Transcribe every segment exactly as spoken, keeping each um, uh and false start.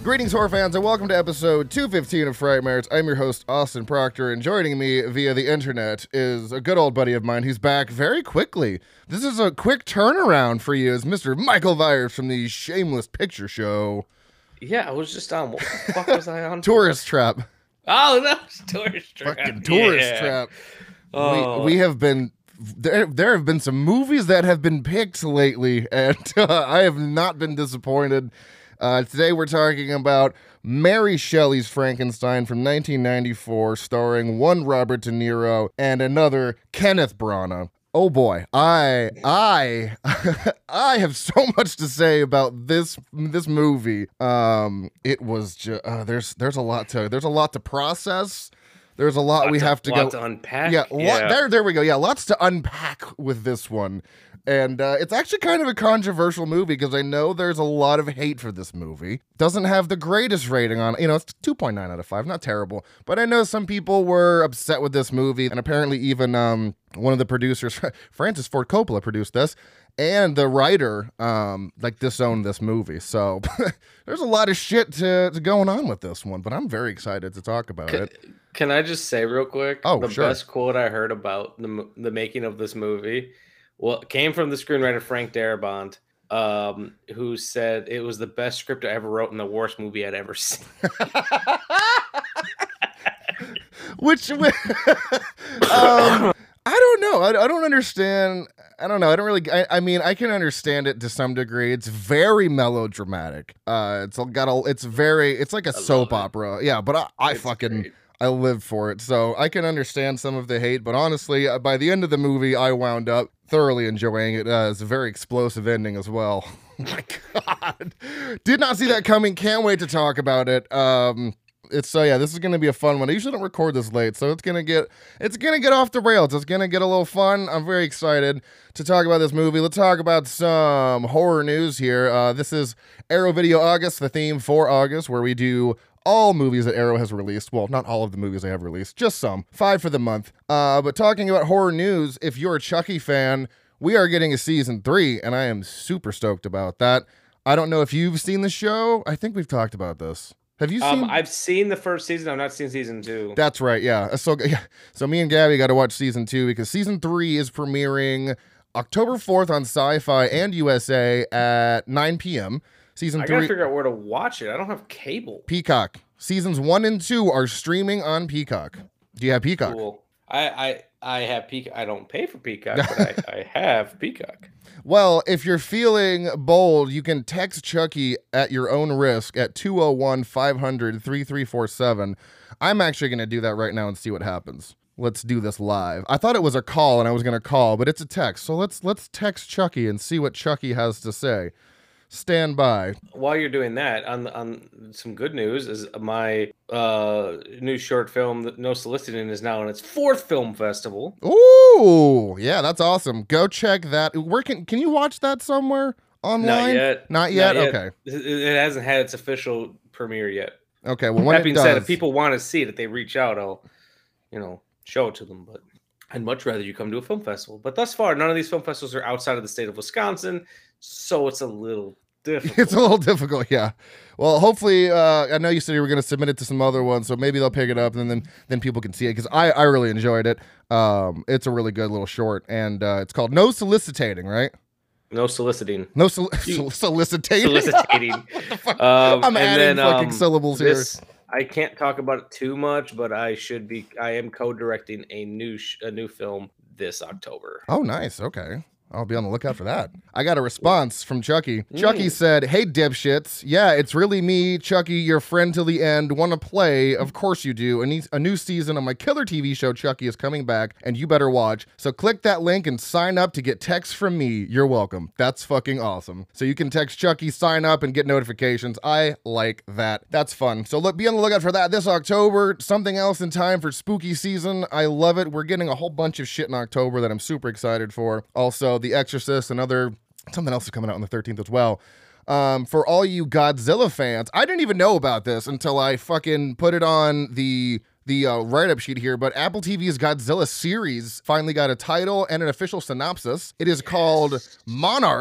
Greetings, horror fans, and welcome to episode two fifteen of Frightmares. I'm your host, Austin Proctor, and joining me via the internet is a good old buddy of mine who's back very quickly. This is a quick turnaround for you as Mister Michael Myers from the Shameless Picture Show. Yeah, I was just on. What the fuck was I on? Tourist Trap. Oh, that was Tourist Trap. Fucking Tourist yeah. Trap. Oh. We, we have been... There, there have been some movies that have been picked lately, and uh, I have not been disappointed. Uh, today we're talking about Mary Shelley's Frankenstein from nineteen ninety-four, starring one Robert De Niro and another Kenneth Branagh. Oh boy, I I I have so much to say about this this movie. Um, it was just uh, there's there's a lot to there's a lot to process. There's a lot, lot we to, have to lot go to unpack. Yeah, yeah. Lot, there there we go. Yeah, lots to unpack with this one. And uh, it's actually kind of a controversial movie because I know there's a lot of hate for this movie. Doesn't have the greatest rating on, you know, it's two point nine out of five, not terrible. But I know some people were upset with this movie, and apparently even um, one of the producers, Francis Ford Coppola, produced this, and the writer, um, like, disowned this movie. So there's a lot of shit to, to going on with this one, but I'm very excited to talk about can, it. Can I just say real quick? Oh, the sure. best quote I heard about the the making of this movie, well, it came from the screenwriter Frank Darabont, um, who said it was the best script I ever wrote and the worst movie I'd ever seen. Which, um, I don't know. I, I don't understand. I don't know. I don't really. I, I mean, I can understand it to some degree. It's very melodramatic. Uh, it's got a. It's very. It's like a I soap love it. opera. Yeah, but I, I It's fucking. great. I live for it, so I can understand some of the hate. But honestly, uh, by the end of the movie, I wound up thoroughly enjoying it. Uh, it's a very explosive ending as well. Oh my god! Did not see that coming. Can't wait to talk about it. Um. It's so yeah, this is gonna be a fun one. I usually don't record this late, so it's gonna get it's gonna get off the rails. It's gonna get a little fun. I'm very excited to talk about this movie. Let's talk about some horror news here. Uh, this is Arrow Video August, the theme for August, where we do all movies that Arrow has released. Well, not all of the movies they have released, just some. Five for the month. Uh, but talking about horror news, if you're a Chucky fan, we are getting a season three, and I am super stoked about that. I don't know if you've seen the show. I think we've talked about this. Have you seen? Um, I've seen the first season. I've not seen season two. That's right, yeah. So, yeah. So me and Gabby got to watch season two because season three is premiering October fourth on Sci-Fi and U S A at nine p.m. Season I three, gotta figure out where to watch it. I don't have cable. Peacock. Seasons one and two are streaming on Peacock. Do you have Peacock? Cool. I I I have Peacock. I don't pay for Peacock, but I, I have Peacock. Well, if you're feeling bold, you can text Chucky at your own risk at two oh one, five hundred, thirty-three forty-seven. I'm actually going to do that right now and see what happens. Let's do this live. I thought it was a call and I was going to call, but it's a text. So let's let's text Chucky and see what Chucky has to say. Stand by. While you're doing that, on on some good news is my uh, new short film, No Soliciting, is now in its fourth film festival. Ooh, yeah, that's awesome. Go check that. Where can can you watch that somewhere online? Not yet. Not yet. Not yet. Okay. It, it hasn't had its official premiere yet. Okay. Well, when That it being does, said, if people want to see it, if they reach out, I'll, you know, show it to them. But I'd much rather you come to a film festival. But thus far, none of these film festivals are outside of the state of Wisconsin, so it's a little difficult. It's a little difficult, yeah. Well, hopefully, uh, I know you said you were going to submit it to some other ones, so maybe they'll pick it up and then then people can see it because I, I really enjoyed it. Um, it's a really good little short, and uh, it's called No Soliciting, right? No soliciting. No sol- You- sol- soliciting. Soliciting. I'm um, and adding then, fucking um, syllables this, I can't talk about it too much, but I should be. I am co-directing a new sh- a new film this October. here. Oh, nice. Okay. I'll be on the lookout for that. I got a response from Chucky. Mm. Chucky said, "Hey, dipshits. Yeah, it's really me, Chucky, your friend till the end. Want to play? Of course you do. A, ne- a new season of my killer T V show, Chucky, is coming back, and you better watch. So click that link and sign up to get texts from me. You're welcome. That's fucking awesome. So you can text Chucky, sign up, and get notifications. I like that. That's fun. So look, be on the lookout for that this October. Something else in time for spooky season. I love it. We're getting a whole bunch of shit in October that I'm super excited for. Also, The Exorcist and other something else is coming out on the thirteenth as well. Um, for all you Godzilla fans, I didn't even know about this until I fucking put it on the the uh, write-up sheet here, but Apple T V's Godzilla series finally got a title and an official synopsis. It is called Monarch,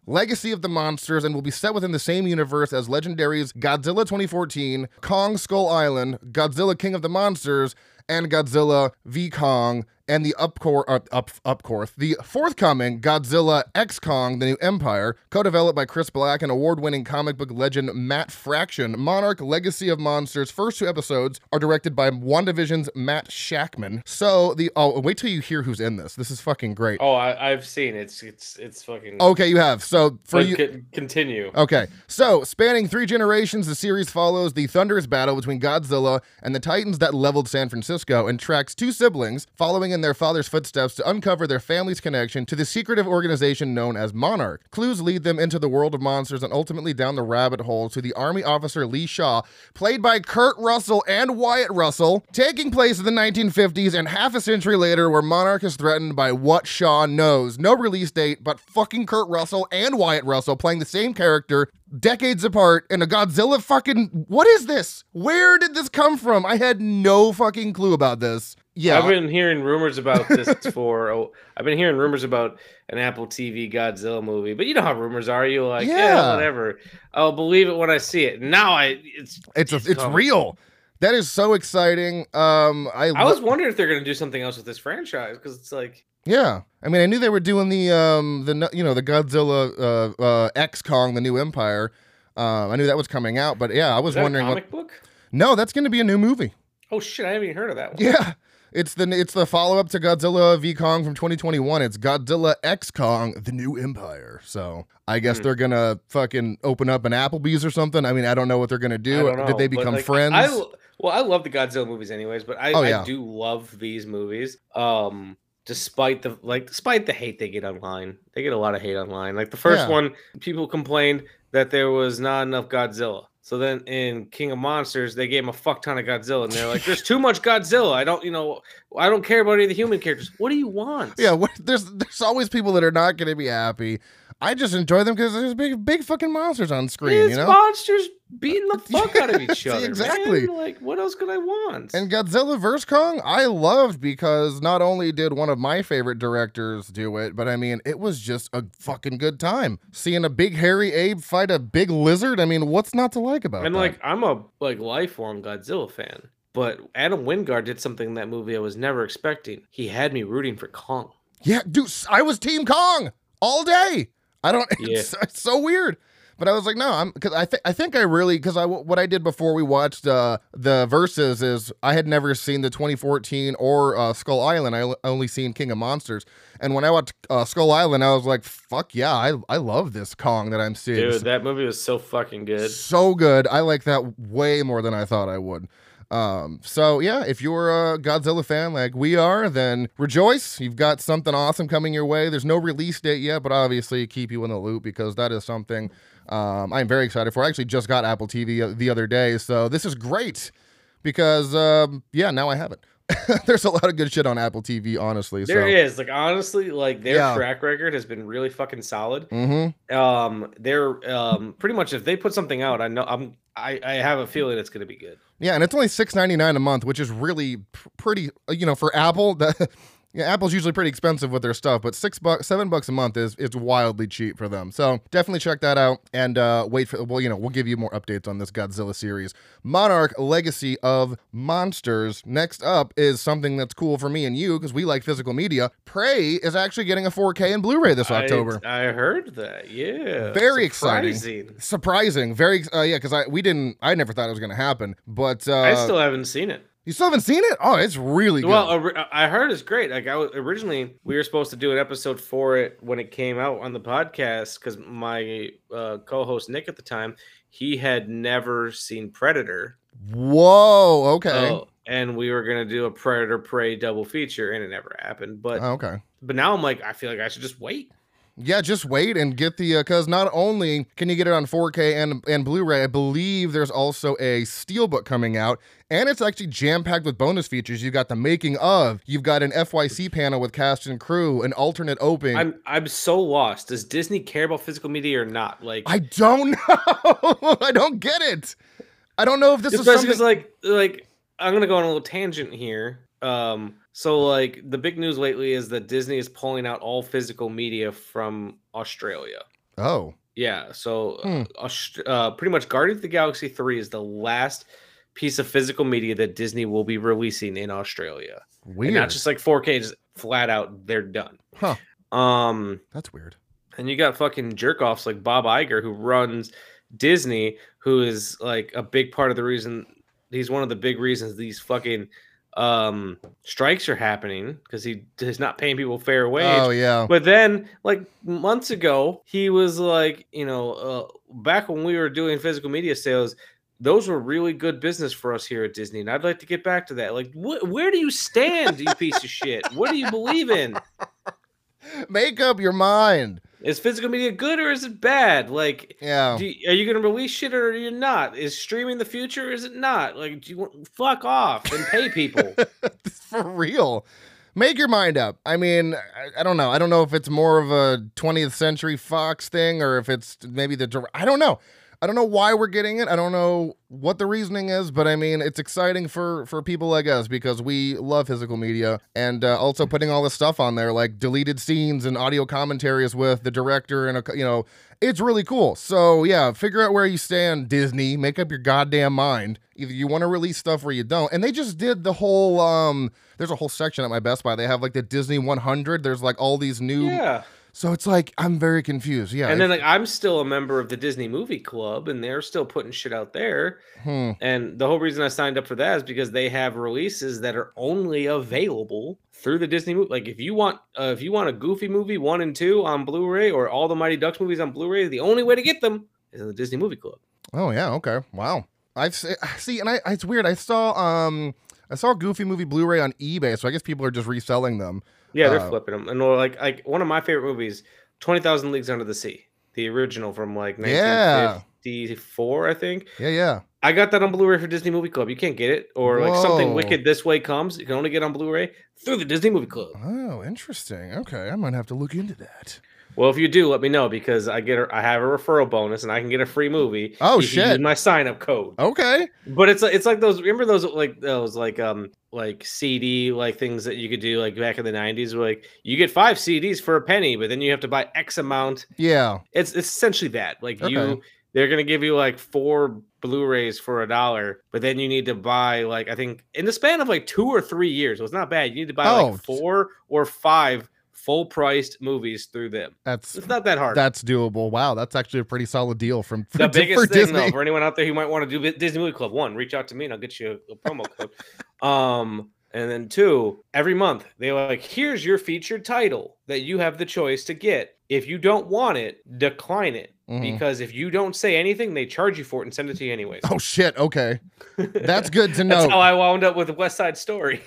Legacy of the Monsters, and will be set within the same universe as Legendary's Godzilla twenty fourteen, Kong Skull Island, Godzilla King of the Monsters, and Godzilla v Kong, and the upcore, uh, up, upcourse, the forthcoming Godzilla X Kong, The New Empire, co-developed by Chris Black and award-winning comic book legend Matt Fraction. Monarch Legacy of Monsters' first two episodes are directed by WandaVision's Matt Shackman. So the oh, wait till you hear who's in this. This is fucking great. Oh, I, I've seen it. It's it's it's fucking. Okay, you have. So for you, c- continue. Okay, so spanning three generations, the series follows the thunderous battle between Godzilla and the Titans that leveled San Francisco, and tracks two siblings following in their father's footsteps to uncover their family's connection to the secretive organization known as Monarch. Clues lead them into the world of monsters and ultimately down the rabbit hole to the Army officer Lee Shaw, played by Kurt Russell and Wyatt Russell, taking place in the nineteen fifties and half a century later, where Monarch is threatened by what Shaw knows. No release date, but fucking Kurt Russell and Wyatt Russell playing the same character decades apart in a Godzilla fucking... What is this? Where did this come from? I had no fucking clue about this. Yeah. I've been hearing rumors about this for... Oh, I've been hearing rumors about an Apple T V Godzilla movie, but you know how rumors are. You're like, yeah, yeah whatever. I'll believe it when I see it. Now I... It's it's, it's, a, it's real. That is so exciting. Um, I, I was wondering if they're going to do something else with this franchise, because it's like... Yeah, I mean, I knew they were doing the um the you know the Godzilla uh, uh X Kong, The New Empire. Um, I knew that was coming out, but yeah, I was Is that wondering a comic what. book? No, that's going to be a new movie. Oh shit, I haven't even heard of that one. Yeah, it's the it's the follow up to Godzilla v Kong from twenty twenty-one. It's Godzilla X Kong, The New Empire. So I guess mm. they're gonna fucking open up an Applebee's or something. I mean, I don't know what they're gonna do. Know, Did they become like, friends? I, I, well, I love the Godzilla movies, anyways, but I, oh, yeah. I do love these movies. Um. Despite the like, despite the hate they get online, they get a lot of hate online. Like the first yeah. one, people complained that there was not enough Godzilla. So then in King of Monsters, they gave him a fuck ton of Godzilla, and they're like, "There's too much Godzilla. I don't, you know, I don't care about any of the human characters. What do you want?" Yeah, what, there's there's always people that are not going to be happy. I just enjoy them because there's big big fucking monsters on screen. It's you know, monsters beating the fuck out of each other. Exactly. Man. Like, what else could I want? And Godzilla versus Kong, I loved because not only did one of my favorite directors do it, but I mean, it was just a fucking good time seeing a big hairy Abe fight a big lizard. I mean, what's not to like about it? And that? like, I'm a like lifelong Godzilla fan, but Adam Wingard did something in that movie I was never expecting. He had me rooting for Kong. Yeah, dude, I was Team Kong all day. I don't. Yeah. It's, it's so weird, but I was like, no, I'm because I think I think I really because I what I did before we watched uh, the verses is I had never seen the twenty fourteen or uh, Skull Island. I only seen King of Monsters, and when I watched uh, Skull Island, I was like, fuck yeah, I I love this Kong that I'm seeing. Dude, that movie was so fucking good. So good. I like that way more than I thought I would. Um, so yeah, if you're a Godzilla fan like we are, then rejoice. You've got something awesome coming your way. There's no release date yet, but obviously keep you in the loop because that is something um, I'm very excited for. I actually just got Apple T V the other day, so this is great because um, yeah, now I have it. There's a lot of good shit on Apple T V, honestly. There so. is, like, honestly, like their Yeah. track record has been really fucking solid. Mm-hmm. Um, they're um pretty much if they put something out, I know I'm I, I have a feeling it's gonna be good. Yeah, and it's only six ninety-nine a month, which is really pr- pretty. You know, for Apple, that yeah, Apple's usually pretty expensive with their stuff, but six bucks, seven bucks a month is is wildly cheap for them. So definitely check that out and uh, wait for. Well, you know, we'll give you more updates on this Godzilla series, Monarch: Legacy of Monsters. Next up is something that's cool for me and you because we like physical media. Prey is actually getting a four K and Blu-ray this October. I, I heard that. Yeah, very Surprising. exciting, surprising, very uh, yeah. Because I we didn't, I never thought it was going to happen, but uh, I still haven't seen it. You still haven't seen it? Oh, it's really good. Well, I heard it's great. Like I was, originally, we were supposed to do an episode for it when it came out on the podcast because my uh, co-host Nick at the time, he had never seen Predator. Whoa, okay. Oh, and we were gonna do a Predator Prey double feature, and it never happened. But oh, okay. But now I'm like, I feel like I should just wait. Yeah, just wait and get the, because uh, not only can you get it on four K and and Blu-ray, I believe there's also a Steelbook coming out, and it's actually jam-packed with bonus features. You've got the making of, you've got an F Y C panel with cast and crew, an alternate opening. I'm I'm so lost. Does Disney care about physical media or not? Like, I don't know. I don't get it. I don't know if this is something... like, like, I'm going to go on a little tangent here. Um, so like the big news lately is that Disney is pulling out all physical media from Australia. Oh. Yeah, so Hmm. uh, Aust- uh, pretty much Guardians of the Galaxy three is the last piece of physical media that Disney will be releasing in Australia. And not Weird. just like four K, just flat out, they're done. Huh. Um, That's weird. and you got fucking jerk offs like Bob Iger, who runs Disney, who is like a big part of the reason. He's one of the big reasons these fucking um strikes are happening, because he is not paying people fair wage. Oh, yeah. But then, like months ago, he was like, you know, uh, back when we were doing physical media sales, those were really good business for us here at Disney, and I'd like to get back to that. Like, wh- where do you stand, you piece of shit? What do you believe in? Make up your mind. Is physical media good or is it bad? Like, Yeah. do you, are you going to release shit or are you not? Is streaming the future or is it not? Like, do you want, fuck off and pay people? For real. Make your mind up. I mean, I, I don't know. I don't know if it's more of a twentieth century Fox thing or if it's maybe the dir- I don't know. I don't know why we're getting it. I don't know what the reasoning is, but I mean, it's exciting for, for people like us because we love physical media, and uh, also putting all this stuff on there, like deleted scenes and audio commentaries with the director, and, a, you know, it's really cool. So yeah, figure out where you stand, Disney. Make up your goddamn mind. Either you want to release stuff or you don't. And they just did the whole, um, there's a whole section at my Best Buy. They have like the Disney one hundred. There's like all these new... Yeah. So it's like, I'm very confused. Yeah. And then like I'm still a member of the Disney Movie Club, and they're still putting shit out there. Hmm. And the whole reason I signed up for that is because they have releases that are only available through the Disney movie. Like if you want, uh, if you want a Goofy movie one and two on Blu-ray, or all the Mighty Ducks movies on Blu-ray, the only way to get them is in the Disney Movie Club. Oh yeah. Okay. Wow. I've se- see, and I, it's weird. I saw, um, I saw Goofy movie Blu-ray on eBay, so I guess people are just reselling them. Yeah, they're Uh, flipping them. And like, like one of my favorite movies, twenty thousand Leagues Under the Sea, the original from like Yeah. nineteen fifty-four, I think. Yeah, yeah. I got that on Blu-ray for Disney Movie Club. You can't get it. Or like Something Whoa. Wicked This Way Comes, you can only get on Blu-ray through the Disney Movie Club. Oh, interesting. Okay, I might have to look into that. Well, if you do, let me know, because I get a, I have a referral bonus and I can get a free movie. Oh, if shit. You use my sign-up code. Okay. But it's it's like those. Remember those like those like um like C D like things that you could do like back in the nineties, where like you get five C Ds for a penny, but then you have to buy X amount. Yeah. It's it's essentially that. Like Okay. you, they're gonna give you like four Blu-rays for a dollar, but then you need to buy like I think in the span of like two or three years. So it's not bad. You need to buy Oh. like four or five full-priced movies through them. That's It's not that hard. that's doable. Wow, that's actually a pretty solid deal from for, The for biggest thing, Disney. though, for anyone out there who might want to do Disney Movie Club, one, reach out to me and I'll get you a, a promo code. Um, and then two, every month they're like, here's your featured title that you have the choice to get. If you don't want it, decline it. Mhm. Because if you don't say anything, they charge you for it and send it to you anyways. Oh shit. Okay, that's good to know. That's how I wound up with West Side Story.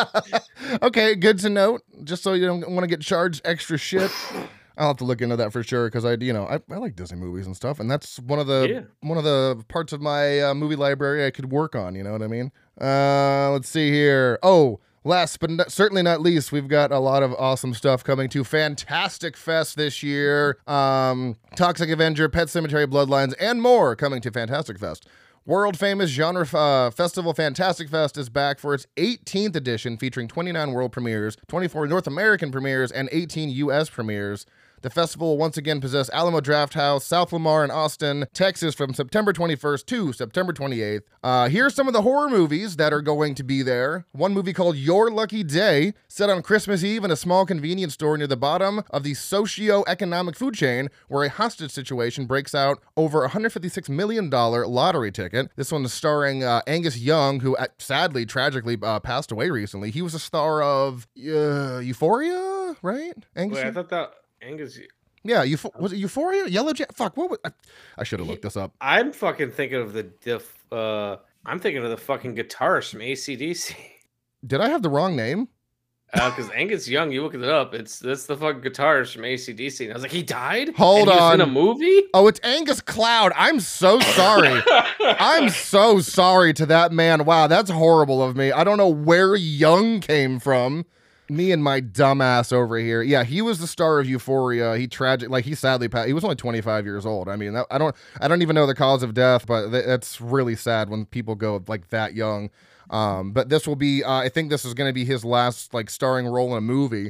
Okay, good to note. Just so you don't want to get charged extra shit. I'll have to look into that for sure because I, you know, I, I like Disney movies and stuff, and that's one of the Yeah. one of the parts of my uh, movie library I could work on. You know what I mean? Uh, let's see here. Oh, last but not, certainly not least, we've got a lot of awesome stuff coming to Fantastic Fest this year. Um, Toxic Avenger, Pet Cemetery, Bloodlines, and more coming to Fantastic Fest. World famous genre uh, festival Fantastic Fest is back for its eighteenth edition, featuring twenty-nine world premieres, twenty-four North American premieres, and eighteen U S premieres. The festival will once again possess Alamo Drafthouse, South Lamar, and Austin, Texas from September twenty-first to September twenty-eighth. Uh, here's some of the horror movies that are going to be there. One movie called Your Lucky Day, set on Christmas Eve in a small convenience store near the bottom of the socio-economic food chain, where a hostage situation breaks out over a one hundred fifty-six million dollars lottery ticket. This one is starring uh, Angus Young, who uh, sadly, tragically uh, passed away recently. He was a star of uh, Euphoria, right? Angus Wait, I Young? thought that Angus. Yeah, Euph- was it Euphoria? Yellow Jack? Fuck, what was... I, I should have looked this up. I'm fucking thinking of the, the uh, I'm thinking of the fucking guitarist from A C D C. Did I have the wrong name? Because uh, Angus Young, you look it up, it's that's the fucking guitarist from A C D C. And I was like, he died? Hold And he was on. in a movie? Oh, it's Angus Cloud. I'm so sorry. I'm so sorry to that man. Wow, that's horrible of me. I don't know where Young came from. Me and my dumbass over here. Yeah, he was the star of Euphoria. He tragic, like he sadly passed. He was only twenty-five years old. I mean, that, I don't, I don't even know the cause of death, but th- that's really sad when people go like that young. Um, but this will be, uh, I think this is going to be his last like starring role in a movie.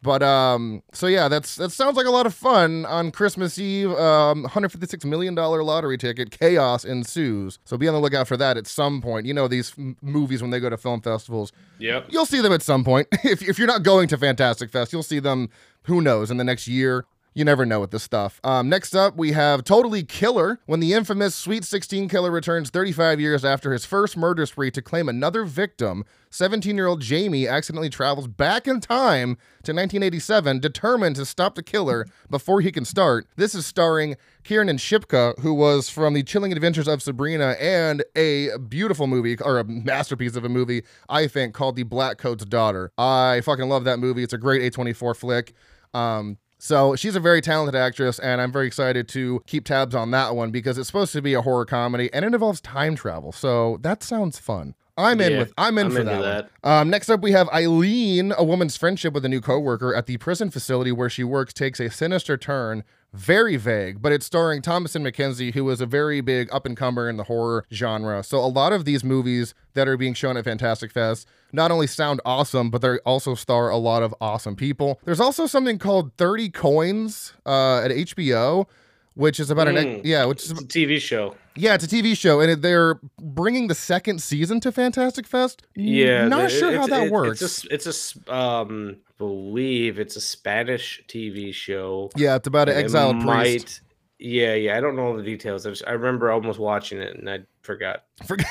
But um, so yeah, that's that sounds like a lot of fun on Christmas Eve. Um, one hundred fifty-six million dollars lottery ticket. Chaos ensues. So be on the lookout for that at some point. You know these m- movies when they go to film festivals. Yep. You'll see them at some point. if if you're not going to Fantastic Fest, you'll see them. Who knows in the next year. You never know with this stuff. Um, next up, we have Totally Killer. When the infamous Sweet sixteen killer returns thirty-five years after his first murder spree to claim another victim, seventeen-year-old Jamie accidentally travels back in time to nineteen eighty-seven, determined to stop the killer before he can start. This is starring Kiernan Shipka, who was from The Chilling Adventures of Sabrina and a beautiful movie, or a masterpiece of a movie, I think, called The Black Coat's Daughter. I fucking love that movie. It's a great A twenty-four flick. Um... So she's a very talented actress, and I'm very excited to keep tabs on that one because it's supposed to be a horror comedy, and it involves time travel. So that sounds fun. I'm in Yeah, with. I'm in I'm for into that. that. One. Um, next up, we have Eileen. A woman's friendship with a new coworker at the prison facility where she works takes a sinister turn. Very vague, but it's starring Thomasin McKenzie, who is a very big up-and-comer in the horror genre. So a lot of these movies that are being shown at Fantastic Fest not only sound awesome, but they also star a lot of awesome people. There's also something called thirty Coins uh, at H B O, which is about Mm, an... Yeah, which is... It's a T V show. Yeah, it's a T V show, and it- they're bringing the second season to Fantastic Fest. Yeah, Not the- sure how it's- that it- works. It's a, it's a s- um, I believe it's a Spanish T V show. Yeah, it's about an It exiled priest. might- Yeah, yeah. I don't know all the details. I, just, I remember almost watching it and I forgot.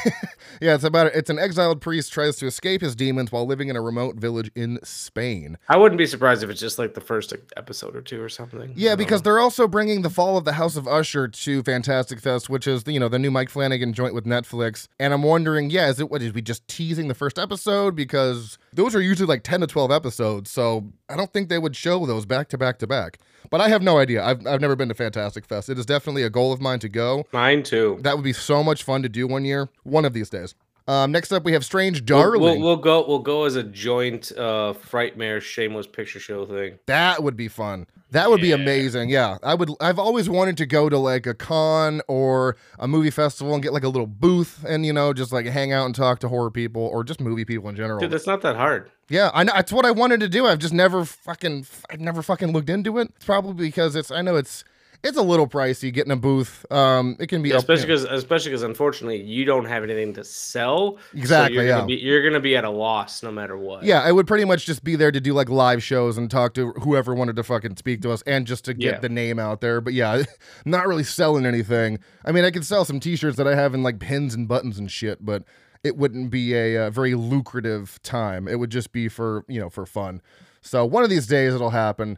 Yeah, it's about it's an exiled priest tries to escape his demons while living in a remote village in Spain. I wouldn't be surprised if it's just like the first like, episode or two or something. I Yeah, don't because know. they're also bringing The Fall of the House of Usher to Fantastic Fest, which is, you know, the new Mike Flanagan joint with Netflix. And I'm wondering, yeah, is it what is we just teasing the first episode? Because those are usually like ten to twelve episodes, so I don't think they would show those back to back to back. But I have no idea. I've I've never been to Fantastic Fest. It is definitely a goal of mine to go. Mine too. That would be so much fun to do one year, one of these days. Um, next up, we have Strange We'll, Darling. we'll, we'll go. We'll go as a joint uh, Frightmare Shameless Picture Show thing. That would be fun. That would be Yeah. amazing. Yeah, I would. I've always wanted to go to like a con or a movie festival and get like a little booth and you know just like hang out and talk to horror people or just movie people in general. Dude, that's not that hard. Yeah, I know. That's what I wanted to do. I've just never fucking. I've never fucking looked into it. It's probably because it's. I know it's. It's a little pricey getting a booth. Um, it can be Yeah, up- especially you know. because, especially because, unfortunately, you don't have anything to sell. so Exactly, you're yeah. Gonna be, you're gonna be at a loss no matter what. Yeah, I would pretty much just be there to do like live shows and talk to whoever wanted to fucking speak to us and just to get Yeah. the name out there. But yeah, not really selling anything. I mean, I could sell some t-shirts that I have in like pins and buttons and shit, but it wouldn't be a, uh very lucrative time. It would just be for, you know, for fun. So one of these days it'll happen.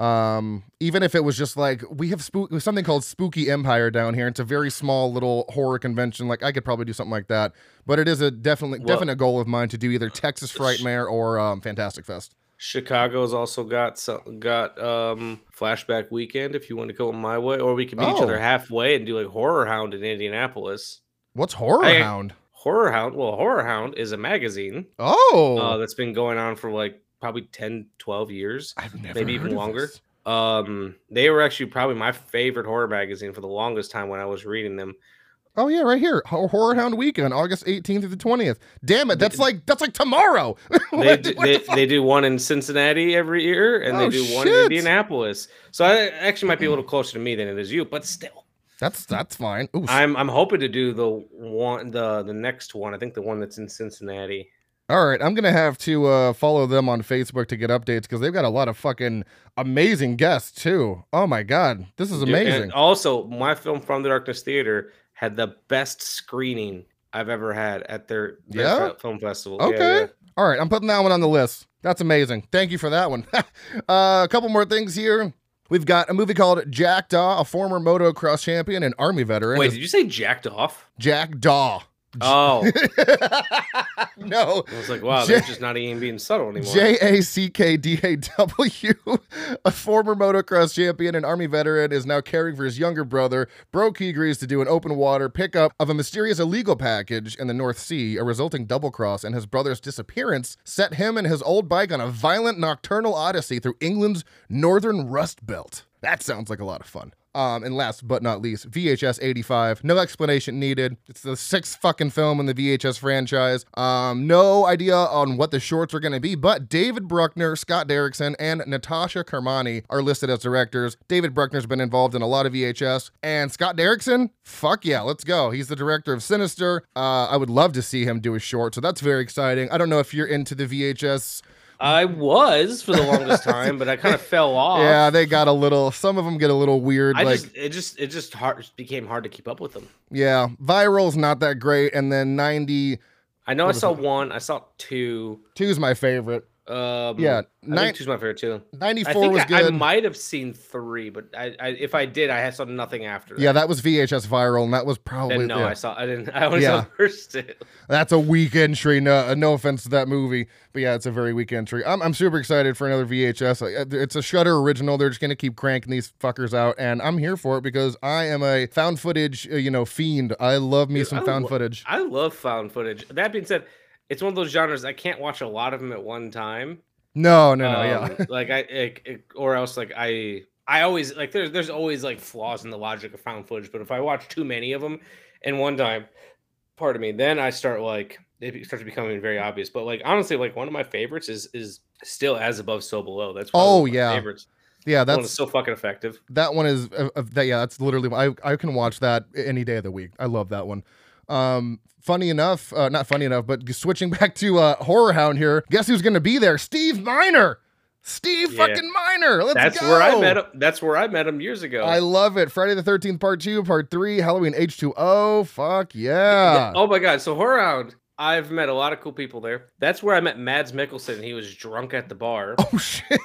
Um, even if it was just like we have spook something called Spooky Empire down here. It's a very small little horror convention. Like I could probably do something like that, but it is a definitely Well- definite goal of mine to do either Texas Frightmare or um, Fantastic Fest. Chicago's also got some, got um Flashback Weekend if you want to go my way, or we can meet each Oh. other halfway and do like Horror Hound in Indianapolis. What's Horror I- Hound? Horror Hound, well, Horror Hound is a magazine Oh, uh, that's been going on for like probably ten, twelve years. I've never maybe heard even of longer. this. Um, they were actually probably my favorite horror magazine for the longest time when I was reading them. Oh yeah, right here, Hor- Horror Hound Weekend, August eighteenth through the twentieth. Damn it, that's like that's like tomorrow. They What do, the- what they, the fuck? they do one in Cincinnati every year, and Oh, they do one in shit. Indianapolis. So I actually might be a little closer to me than it is you, but still, That's that's fine. Ooh, I'm I'm hoping to do the one the the next one. I think the one that's in Cincinnati. all right, I'm gonna have to uh, follow them on Facebook to get updates because they've got a lot of fucking amazing guests too. Oh my god, this is Dude, amazing. And also, my film From the Darkness Theater had the best screening I've ever had at their, their Yeah? fe- film festival. Yeah, Okay. yeah. All right, I'm putting that one on the list. That's amazing. Thank you for that one. uh, a couple more things here. We've got a movie called Jack Daw, a former motocross champion and army veteran. Wait, is did you say jacked off? Jack Daw. Oh, No. I was like, wow, J- they're just not even being subtle anymore. J A C K D A W, a former motocross champion and army veteran, is now caring for his younger brother. Broke he agrees to do an open water pickup of a mysterious illegal package in the North Sea. A resulting double cross and his brother's disappearance set him and his old bike on a violent nocturnal odyssey through England's northern Rust Belt. That sounds like a lot of fun. Um, and last but not least, V H S eighty-five. No explanation needed. It's the sixth fucking film in the V H S franchise. Um, no idea on what the shorts are going to be, but David Bruckner, Scott Derrickson, and Natasha Kermani are listed as directors. David Bruckner's been involved in a lot of V H S, and Scott Derrickson, fuck yeah, let's go. He's the director of Sinister. Uh, I would love to see him do a short, so that's very exciting. I don't know if you're into the V H S. I was for the longest time, but I kind of fell off. Yeah, they got a little, some of them get a little weird. I like just, it just, it just hard became hard to keep up with them. Yeah, Viral's not that great, and then ninety. I know I saw one, I saw two. Two's my favorite. Um, yeah, I think two's my favorite too. ninety-four I think was I, good. I might have seen three, but I, I, if I did, I had saw nothing after that. Yeah, that was V H S Viral, and that was probably. Then no, yeah. I saw. I didn't. I only Yeah. saw the first two. That's a weak entry. No, no offense to that movie, but yeah, it's a very weak entry. I'm, I'm super excited for another V H S. It's a Shudder original. They're just gonna keep cranking these fuckers out, and I'm here for it because I am a found footage, uh, you know, fiend. I love me Dude, some I found lo- footage. I love found footage. That being said, it's one of those genres I can't watch a lot of them at one time. No, no, no, Um, yeah. like I, like, it- or else like I, I always like there's there's always like flaws in the logic of found footage. But if I watch too many of them in one time, pardon me, then I start like it starts becoming very obvious. But like honestly, like one of my favorites is is still As Above, So Below. That's probably Oh, one of my yeah. favorites. Yeah, That one is that's so fucking effective. that one is uh, uh, that. Yeah, that's literally. I I can watch that any day of the week. I love that one. Um, funny enough, uh, not funny enough, but switching back to uh, Horror Hound here. Guess who's going to be there? Steve Miner. Steve Yeah. fucking Miner. Let's That's go. where I met him. That's where I met him years ago. I love it. Friday the thirteenth Part two, Part three, Halloween H two O. Fuck yeah. Oh my god! So Horror Hound, I've met a lot of cool people there. That's where I met Mads Mikkelsen. He was drunk at the bar, Oh shit.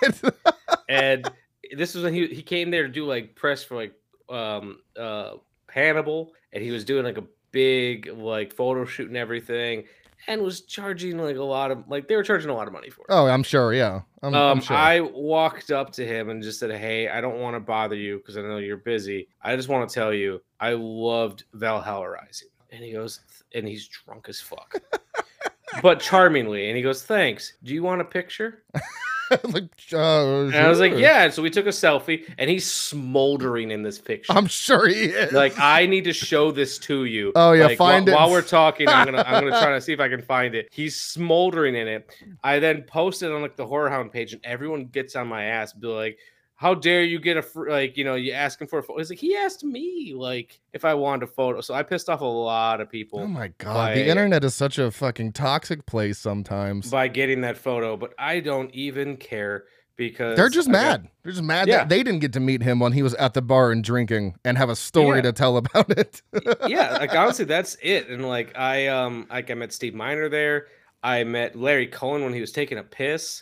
and this was when he he came there to do like press for like um uh Hannibal, and he was doing like a big like photo shoot and everything, and was charging like a lot of like they were charging a lot of money for it. Oh, I'm sure. Yeah. I'm, I'm Um, sure. I walked up to him and just said, "Hey, I don't want to bother you because I know you're busy. I just want to tell you I loved Valhalla Rising." And he goes, and he's drunk as fuck, but charmingly. And he goes, "Thanks. Do you want a picture?" like, uh, And I was like, sure. "Yeah." And so we took a selfie, and he's smoldering in this picture. I'm sure he is. Like, I need to show this to you. Oh, yeah, Like, find wh- it. While we're talking, I'm gonna I'm gonna try to see if I can find it. He's smoldering in it. I then posted on like the Horror Hound page, and everyone gets on my ass, be like, "How dare you get a fr- like, you know, you asking for a photo?" He's like, he asked me like if I wanted a photo. So I pissed off a lot of people Oh my god, by- the internet is such a fucking toxic place sometimes. by getting that photo, but I don't even care because They're just I got- mad. They're just mad Yeah. that they didn't get to meet him when he was at the bar and drinking and have a story Yeah. to tell about it. yeah, like honestly, that's it. And like I um like I met Steve Miner there. I met Larry Cohen when he was taking a piss.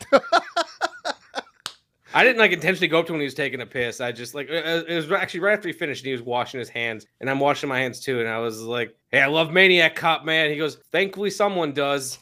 I didn't like intentionally go up to him when he was taking a piss. I just like it it was actually right after he finished and he was washing his hands, and I'm washing my hands too. And I was like, "Hey, I love Maniac Cop, man." He goes, "Thankfully, someone does."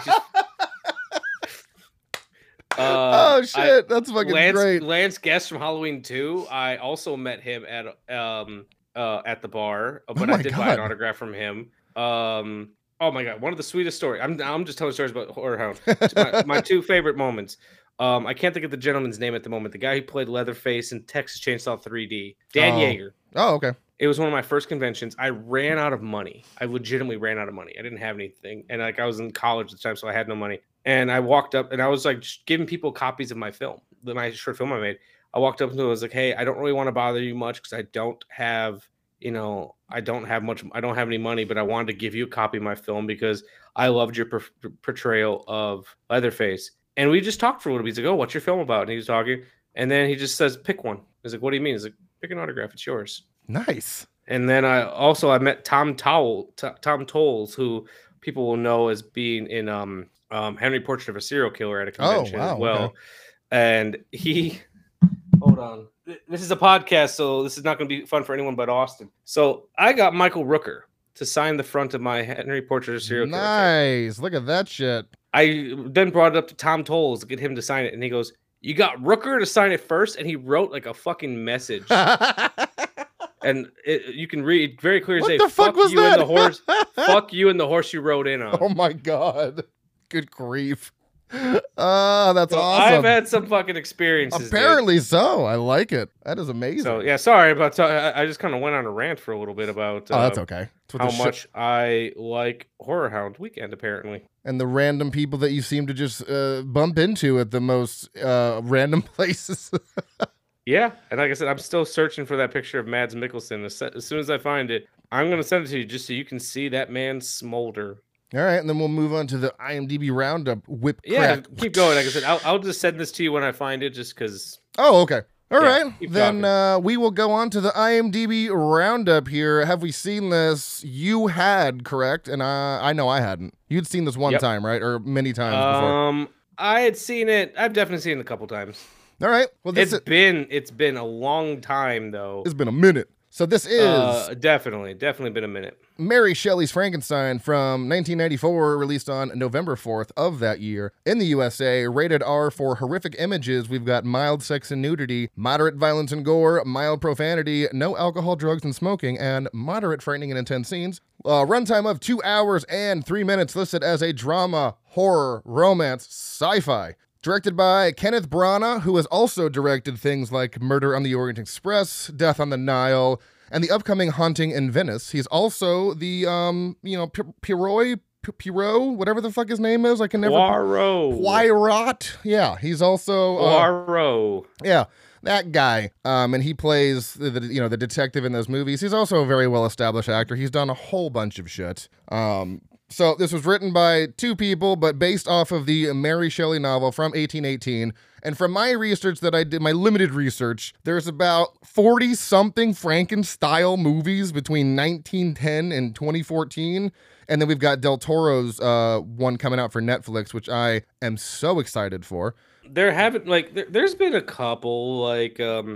Uh, oh shit, that's fucking Lance, great. Lance Guest from Halloween two. I also met him at um uh at the bar, uh, but Oh I my did buy an God. autograph from him. Um, oh my god, one of the sweetest stories. I'm I'm just telling stories about Horror Hound. my, my two favorite moments. Um, I can't think of the gentleman's name at the moment. The guy who played Leatherface in Texas Chainsaw three D, Dan Oh. Yeager. Oh, okay. It was one of my first conventions. I ran out of money. I legitimately ran out of money. I didn't have anything, and like I was in college at the time, so I had no money. And I walked up, and I was like just giving people copies of my film, the- my short film I made. I walked up to him and was like, "Hey, I don't really want to bother you much because I don't have, you know, I don't have much. I don't have any money, but I wanted to give you a copy of my film because I loved your per- portrayal of Leatherface." And we just talked for a little bit. He's like, "Oh, what's your film about?" And he was talking, and then he just says, "Pick one." He's like, "What do you mean?" He's like, "Pick an autograph. It's yours." Nice. And then I also I met Tom Towell, T- Tom Tolles, who people will know as being in um, um Henry Portrait of a Serial Killer at a Oh, convention wow, as well. okay. And he hold on. Th- This is a podcast, so this is not going to be fun for anyone but Austin. So I got Michael Rooker to sign the front of my Henry Portrait of a Serial Killer. Nice. Look at that shit. I then brought it up to Tom Tolles to get him to sign it, and he goes, "You got Rooker to sign it first?" And he wrote like a fucking message. And it, you can read very clearly. What Say, the fuck was you that? and the horse. Fuck you and the horse you rode in on." Oh my god. Good grief. Oh, that's So awesome. I've had some fucking experiences. Apparently dude. so. I like it. That is amazing. So yeah, sorry about. T- I I just kind of went on a rant for a little bit about. Uh, Oh, that's okay. That's what how this shit- much I like Horror Hound Weekend, apparently. and the random people that you seem to just uh, bump into at the most uh, random places. Yeah, and like I said, I'm still searching for that picture of Mads Mikkelsen. As, as soon as I find it, I'm gonna send it to you just so you can see that man smolder. All right, and then we'll move on to the IMDb roundup. Whip Yeah, crack. keep going. Like I said, I'll, I'll just send this to you when I find it, just because. Oh, okay. All Yeah, right. keep Then talking. uh, we will go on to the IMDb roundup here. Have we seen this? You had, correct? And uh, I know I hadn't. You'd seen this one Yep. time, right? Or many times before. Um, I had seen it. I've definitely seen it a couple times. All right. Well, this It's is, been it's been a long time though. it's been a minute. So this is Uh, definitely, definitely been a minute. Mary Shelley's Frankenstein from nineteen ninety-four, released on November fourth of that year. In the U S A, rated R for horrific images. We've got mild sex and nudity, moderate violence and gore, mild profanity, no alcohol, drugs, and smoking, and moderate frightening and intense scenes. Uh, runtime of two hours and three minutes, listed as a drama, horror, romance, sci-fi. Directed by Kenneth Branagh, who has also directed things like Murder on the Orient Express, Death on the Nile, and the upcoming Haunting in Venice. He's also the, um, you know, P- Piroi, P- Pirot, whatever the fuck his name is. I can never. Poirot. Poirot. Yeah, he's also. Uh, Poirot. yeah, that guy. Um, and he plays the, the you know the detective in those movies. He's also a very well established actor. He's done a whole bunch of shit. Um. So this was written by two people, but based off of the Mary Shelley novel from eighteen eighteen. And from my research that I did, my limited research, there's about forty-something Frankenstein movies between nineteen ten and twenty fourteen. And then we've got Del Toro's uh, one coming out for Netflix, which I am so excited for. There haven't like there, there's been a couple like um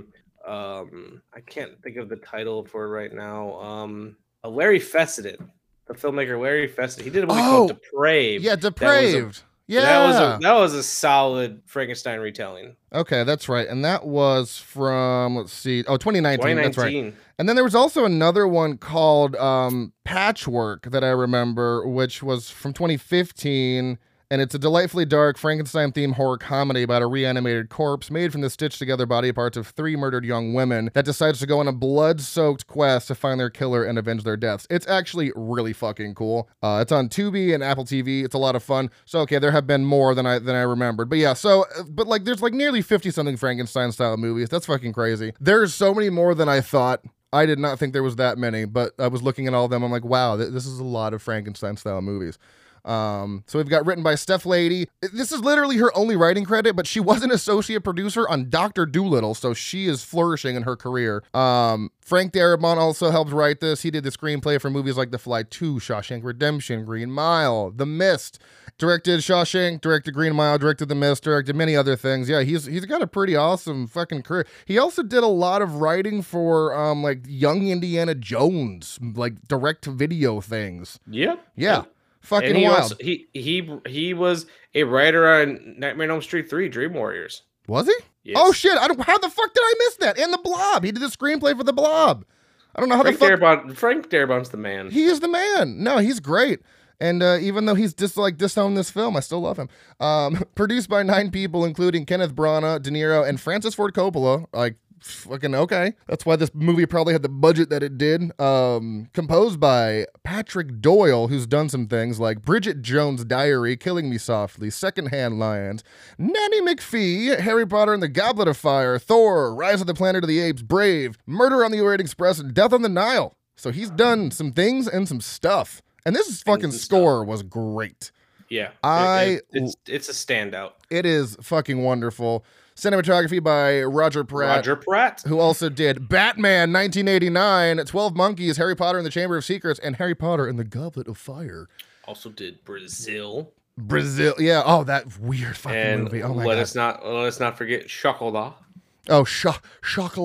um I can't think of the title for it right now. Um, uh, Larry Fessenden, the filmmaker Larry Fessenden. He did a movie Oh, called Depraved. Yeah, Depraved. Yeah. That was a that was a solid Frankenstein retelling. Okay, that's right. And that was from, let's see, oh, twenty nineteen. That's right. twenty nineteen. And then there was also another one called um, Patchwork that I remember, which was from twenty fifteen. And it's a delightfully dark Frankenstein-themed horror comedy about a reanimated corpse made from the stitched-together body parts of three murdered young women that decides to go on a blood-soaked quest to find their killer and avenge their deaths. It's actually really fucking cool. Uh, it's on Tubi and Apple T V. It's a lot of fun. So, okay, there have been more than I than I remembered. But yeah, so, but like, there's like nearly fifty-something Frankenstein-style movies. That's fucking crazy. There's so many more than I thought. I did not think there was that many, but I was looking at all of them. I'm like, wow, th- this is a lot of Frankenstein-style movies. Um, so we've got written by Steph Lady. This is literally her only writing credit, but she was an associate producer on Doctor Dolittle, so she is flourishing in her career. Um, Frank Darabont also helped write this. He did the screenplay for movies like The Fly two, Shawshank Redemption, Green Mile, The Mist. Directed Shawshank, directed Green Mile, directed The Mist, directed many other things. Yeah, he's he's got a pretty awesome fucking career. He also did a lot of writing for um like Young Indiana Jones, like direct to video things. Yep. Yeah. Fucking And he wild. also, he he he was a writer on Nightmare on Elm Street three, Dream Warriors. Was he? Yes. Oh shit! I don't. How the fuck did I miss that? And The Blob. He did the screenplay for The Blob. I don't know how Frank the fuck. Darabont. Frank Darabont's the man. He is the man. No, he's great. And uh, even though he's just like disowned this film, I still love him. Um, produced by nine people, including Kenneth Branagh, De Niro, and Francis Ford Coppola. Like, fucking okay. That's why this movie probably had the budget that it did. Um, composed by Patrick Doyle, who's done some things like Bridget Jones' Diary, Killing Me Softly, Secondhand Lions, Nanny McPhee, Harry Potter and the Goblet of Fire, Thor, Rise of the Planet of the Apes, Brave, Murder on the Orient Express, and Death on the Nile. So he's done some things and some stuff. And this fucking score was great. Yeah, I it, it, it's it's a standout. It is fucking wonderful. Cinematography by Roger Pratt. Roger Pratt, who also did Batman nineteen eighty-nine, twelve Monkeys, Harry Potter and the Chamber of Secrets, and Harry Potter and the Goblet of Fire. also did Brazil. Brazil, yeah. Oh, that weird fucking And movie. Oh my let god. us not let us not forget Chocolat. Oh, Sh- Chocolat.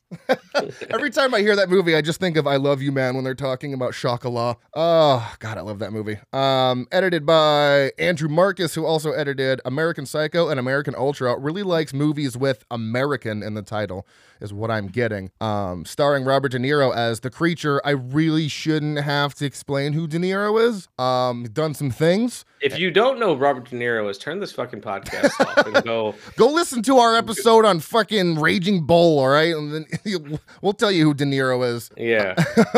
Every time I hear that movie, I just think of I Love You Man when they're talking about Chocolat. Oh, God, I love that movie. Um, edited by Andrew Marcus, who also edited American Psycho and American Ultra. Really likes movies with American in the title, is what I'm getting. Um, starring Robert De Niro as the creature. I really shouldn't have to explain who De Niro is. Um, done some things. If you don't know who Robert De Niro is, turn this fucking podcast off and go. Go listen to our episode on fucking Raging Bull, all right? And then we'll tell you who De Niro is. Yeah.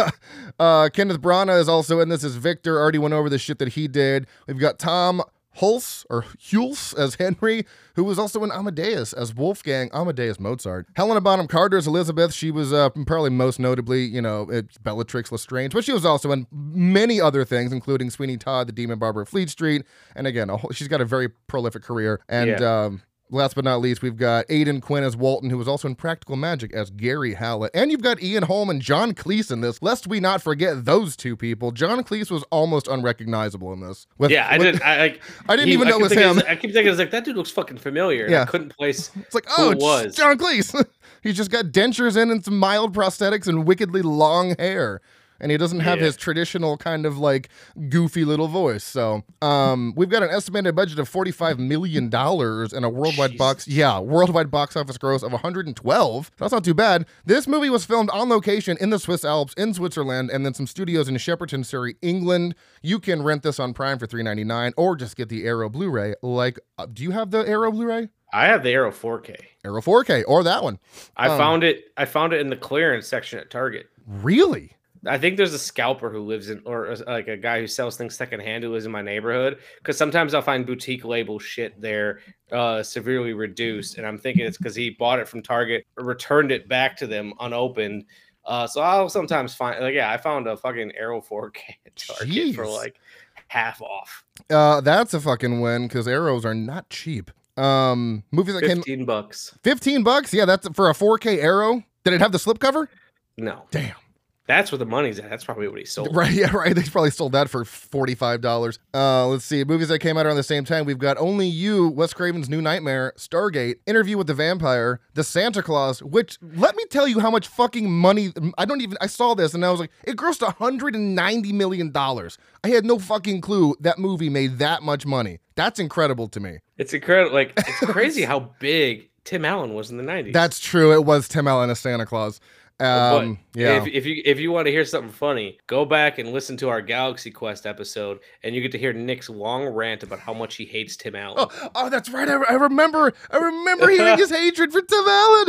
uh, Kenneth Branagh is also in this as Victor. Already went over the shit that he did. We've got Tom Hulse or Hulse as Henry, who was also in Amadeus as Wolfgang Amadeus Mozart. Helena Bonham Carter as Elizabeth. She was uh, probably most notably, you know, Bellatrix Lestrange, but she was also in many other things, including Sweeney Todd, The Demon Barber of Fleet Street. And again, a whole, she's got a very prolific career. And Yeah. um, last but not least, we've got Aidan Quinn as Walton, who was also in Practical Magic as Gary Hallett. And you've got Ian Holm and John Cleese in this, lest we not forget those two people. John Cleese was almost unrecognizable in this. With, Yeah, I with, didn't. I like. I didn't he- even know it was keep thinking, him. I keep thinking, it's like that dude looks fucking familiar. And Yeah. I couldn't place. It's like, who oh, it it's was. John Cleese. He's just got dentures in and some mild prosthetics and wickedly long hair. And he doesn't have Yeah. his traditional kind of like goofy little voice. So um, we've got an estimated budget of forty-five million dollars and a worldwide Jesus. box, yeah, worldwide box office gross of one hundred twelve. That's not too bad. This movie was filmed on location in the Swiss Alps in Switzerland and then some studios in Shepperton, Surrey, England. You can rent this on Prime for three ninety-nine or just get the Arrow Blu-ray. Like, uh, do you have the Arrow Blu-ray? I have the Arrow four K. Arrow four K or that one. I Um, found it. I found it in the clearance section at Target. Really? I think there's a scalper who lives in, or uh, like a guy who sells things secondhand who lives in my neighborhood. Because sometimes I'll find boutique label shit there, uh, severely reduced, and I'm thinking it's because he bought it from Target, returned it back to them unopened. Uh, so I'll sometimes find, like, yeah, I found a fucking Arrow four K at Target for Jeez. like half off, Uh, that's a fucking win because arrows are not cheap. Um, movies that came fifteen bucks. fifteen bucks. Yeah, that's for a four K Arrow. Did it have the slipcover? No, Damn. that's where the money's at. That's probably what he sold. Right, yeah, right. They probably sold that for forty-five dollars. Uh, let's see. Movies that came out around the same time. We've got Only You, Wes Craven's New Nightmare, Stargate, Interview with the Vampire, The Santa Claus, which, let me tell you how much fucking money, I don't even, I saw this and I was like, it grossed one hundred ninety million dollars. I had no fucking clue that movie made that much money. That's incredible to me. It's incredible. Like, it's crazy how big Tim Allen was in the nineties. That's true. It was Tim Allen as Santa Claus. Um, but yeah. if, if you if you want to hear something funny, go back and listen to our Galaxy Quest episode, and you get to hear Nick's long rant about how much he hates Tim Allen. Oh, oh, that's right. I, I remember. I remember hearing his hatred for Tim Allen.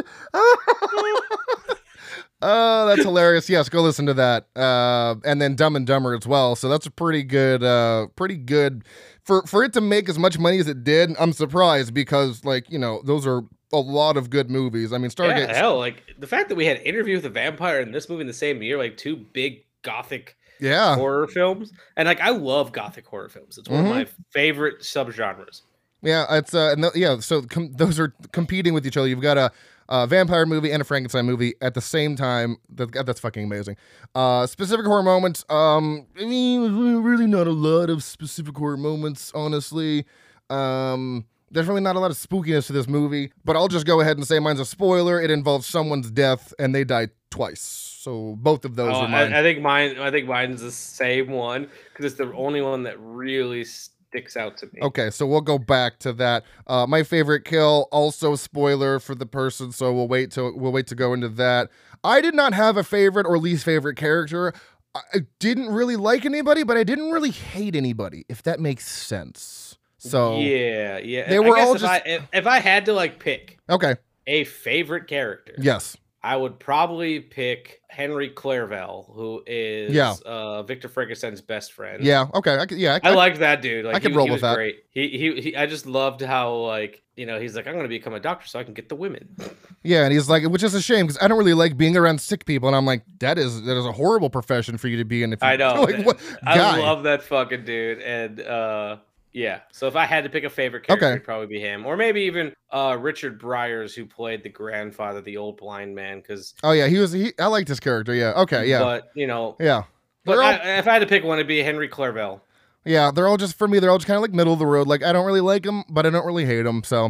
Oh, that's hilarious. Yes, go listen to that. Uh, and then Dumb and Dumber as well. So that's a pretty good, uh, pretty good for for it to make as much money as it did. I'm surprised because, like, you know, those are a lot of good movies. I mean, Stargate. Yeah, hell, like the fact that we had Interview with the Vampire and this movie in the same year, like two big gothic Yeah. horror films, and like I love gothic horror films. It's one Mhm. of my favorite subgenres. Yeah, it's uh, no, yeah. So com- those are competing with each other. You've got a, a vampire movie and a Frankenstein movie at the same time. That, that's fucking amazing. Uh, specific horror moments. Um, I mean, really not a lot of specific horror moments, honestly. Um, there's really not a lot of spookiness to this movie. But I'll just go ahead and say mine's a spoiler. It involves someone's death, and they die twice. So both of those Oh, are mine. I, I think mine. I think mine's the same one because it's the only one that really sticks out to me. Okay, so we'll go back to that. Uh, my favorite kill, also spoiler for the person, so we'll wait to we'll wait to go into that. I did not have a favorite or least favorite character. I didn't really like anybody, but I didn't really hate anybody, if that makes sense. So yeah, yeah. they I were guess all if just- I, if, if I had to like pick okay, a favorite character, yes, I would probably pick Henry Clerval, who is Yeah. uh, Victor Frankenstein's best friend. yeah, okay, I could, yeah, I like that dude. Like I could he, roll he with was that. Great. He, he he. I just loved how like you know he's like I'm gonna become a doctor so I can get the women. yeah, and he's like, which is a shame because I don't really like being around sick people, and I'm like, that is that is a horrible profession for you to be in. If you, I know. like, what, I guy. love that fucking dude. And uh, yeah. So if I had to pick a favorite character, Okay. it'd probably be him, or maybe even uh, Richard Briers, who played the grandfather, the old blind man. Because Oh yeah, he was. He, I liked his character. Yeah. Okay. Yeah. But you know. yeah. But They're all- I, if I had to pick one, it'd be Henry Clerval. Yeah, they're all just for me. They're all just kind of like middle of the road. Like I don't really like them, but I don't really hate them. So,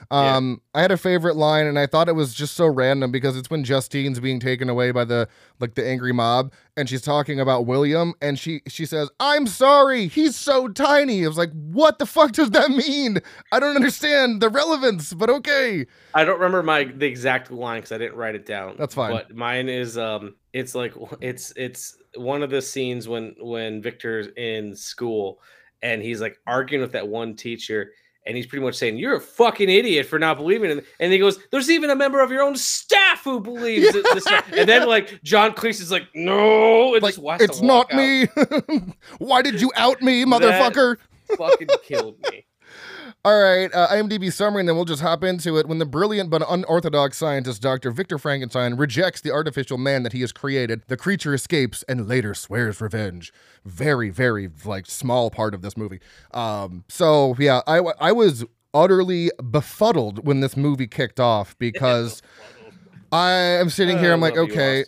Um, yeah. I had a favorite line, and I thought it was just so random because it's when Justine's being taken away by the like the angry mob, and she's talking about William, and she she says, "I'm sorry, he's so tiny." I was like, "What the fuck does that mean? I don't understand the relevance." But okay. I don't remember my the exact line because I didn't write it down. That's fine. But mine is um, it's like it's it's one of the scenes when when Victor's in school and he's like arguing with that one teacher. And he's pretty much saying, "You're a fucking idiot for not believing in it." And he goes, "There's even a member of your own staff who believes yeah, this." Yeah. And then like John Cleese is like, "No, it like, it's not me. Why did you out me, motherfucker?" That fucking killed me. All right, uh, IMDb summary, and then we'll just hop into it. When the brilliant but unorthodox scientist Doctor Victor Frankenstein rejects the artificial man that he has created, the creature escapes and later swears revenge. Very, very, like, small part of this movie. Um, so, yeah, I, I was utterly befuddled when this movie kicked off because I am sitting here, I'm like, okay.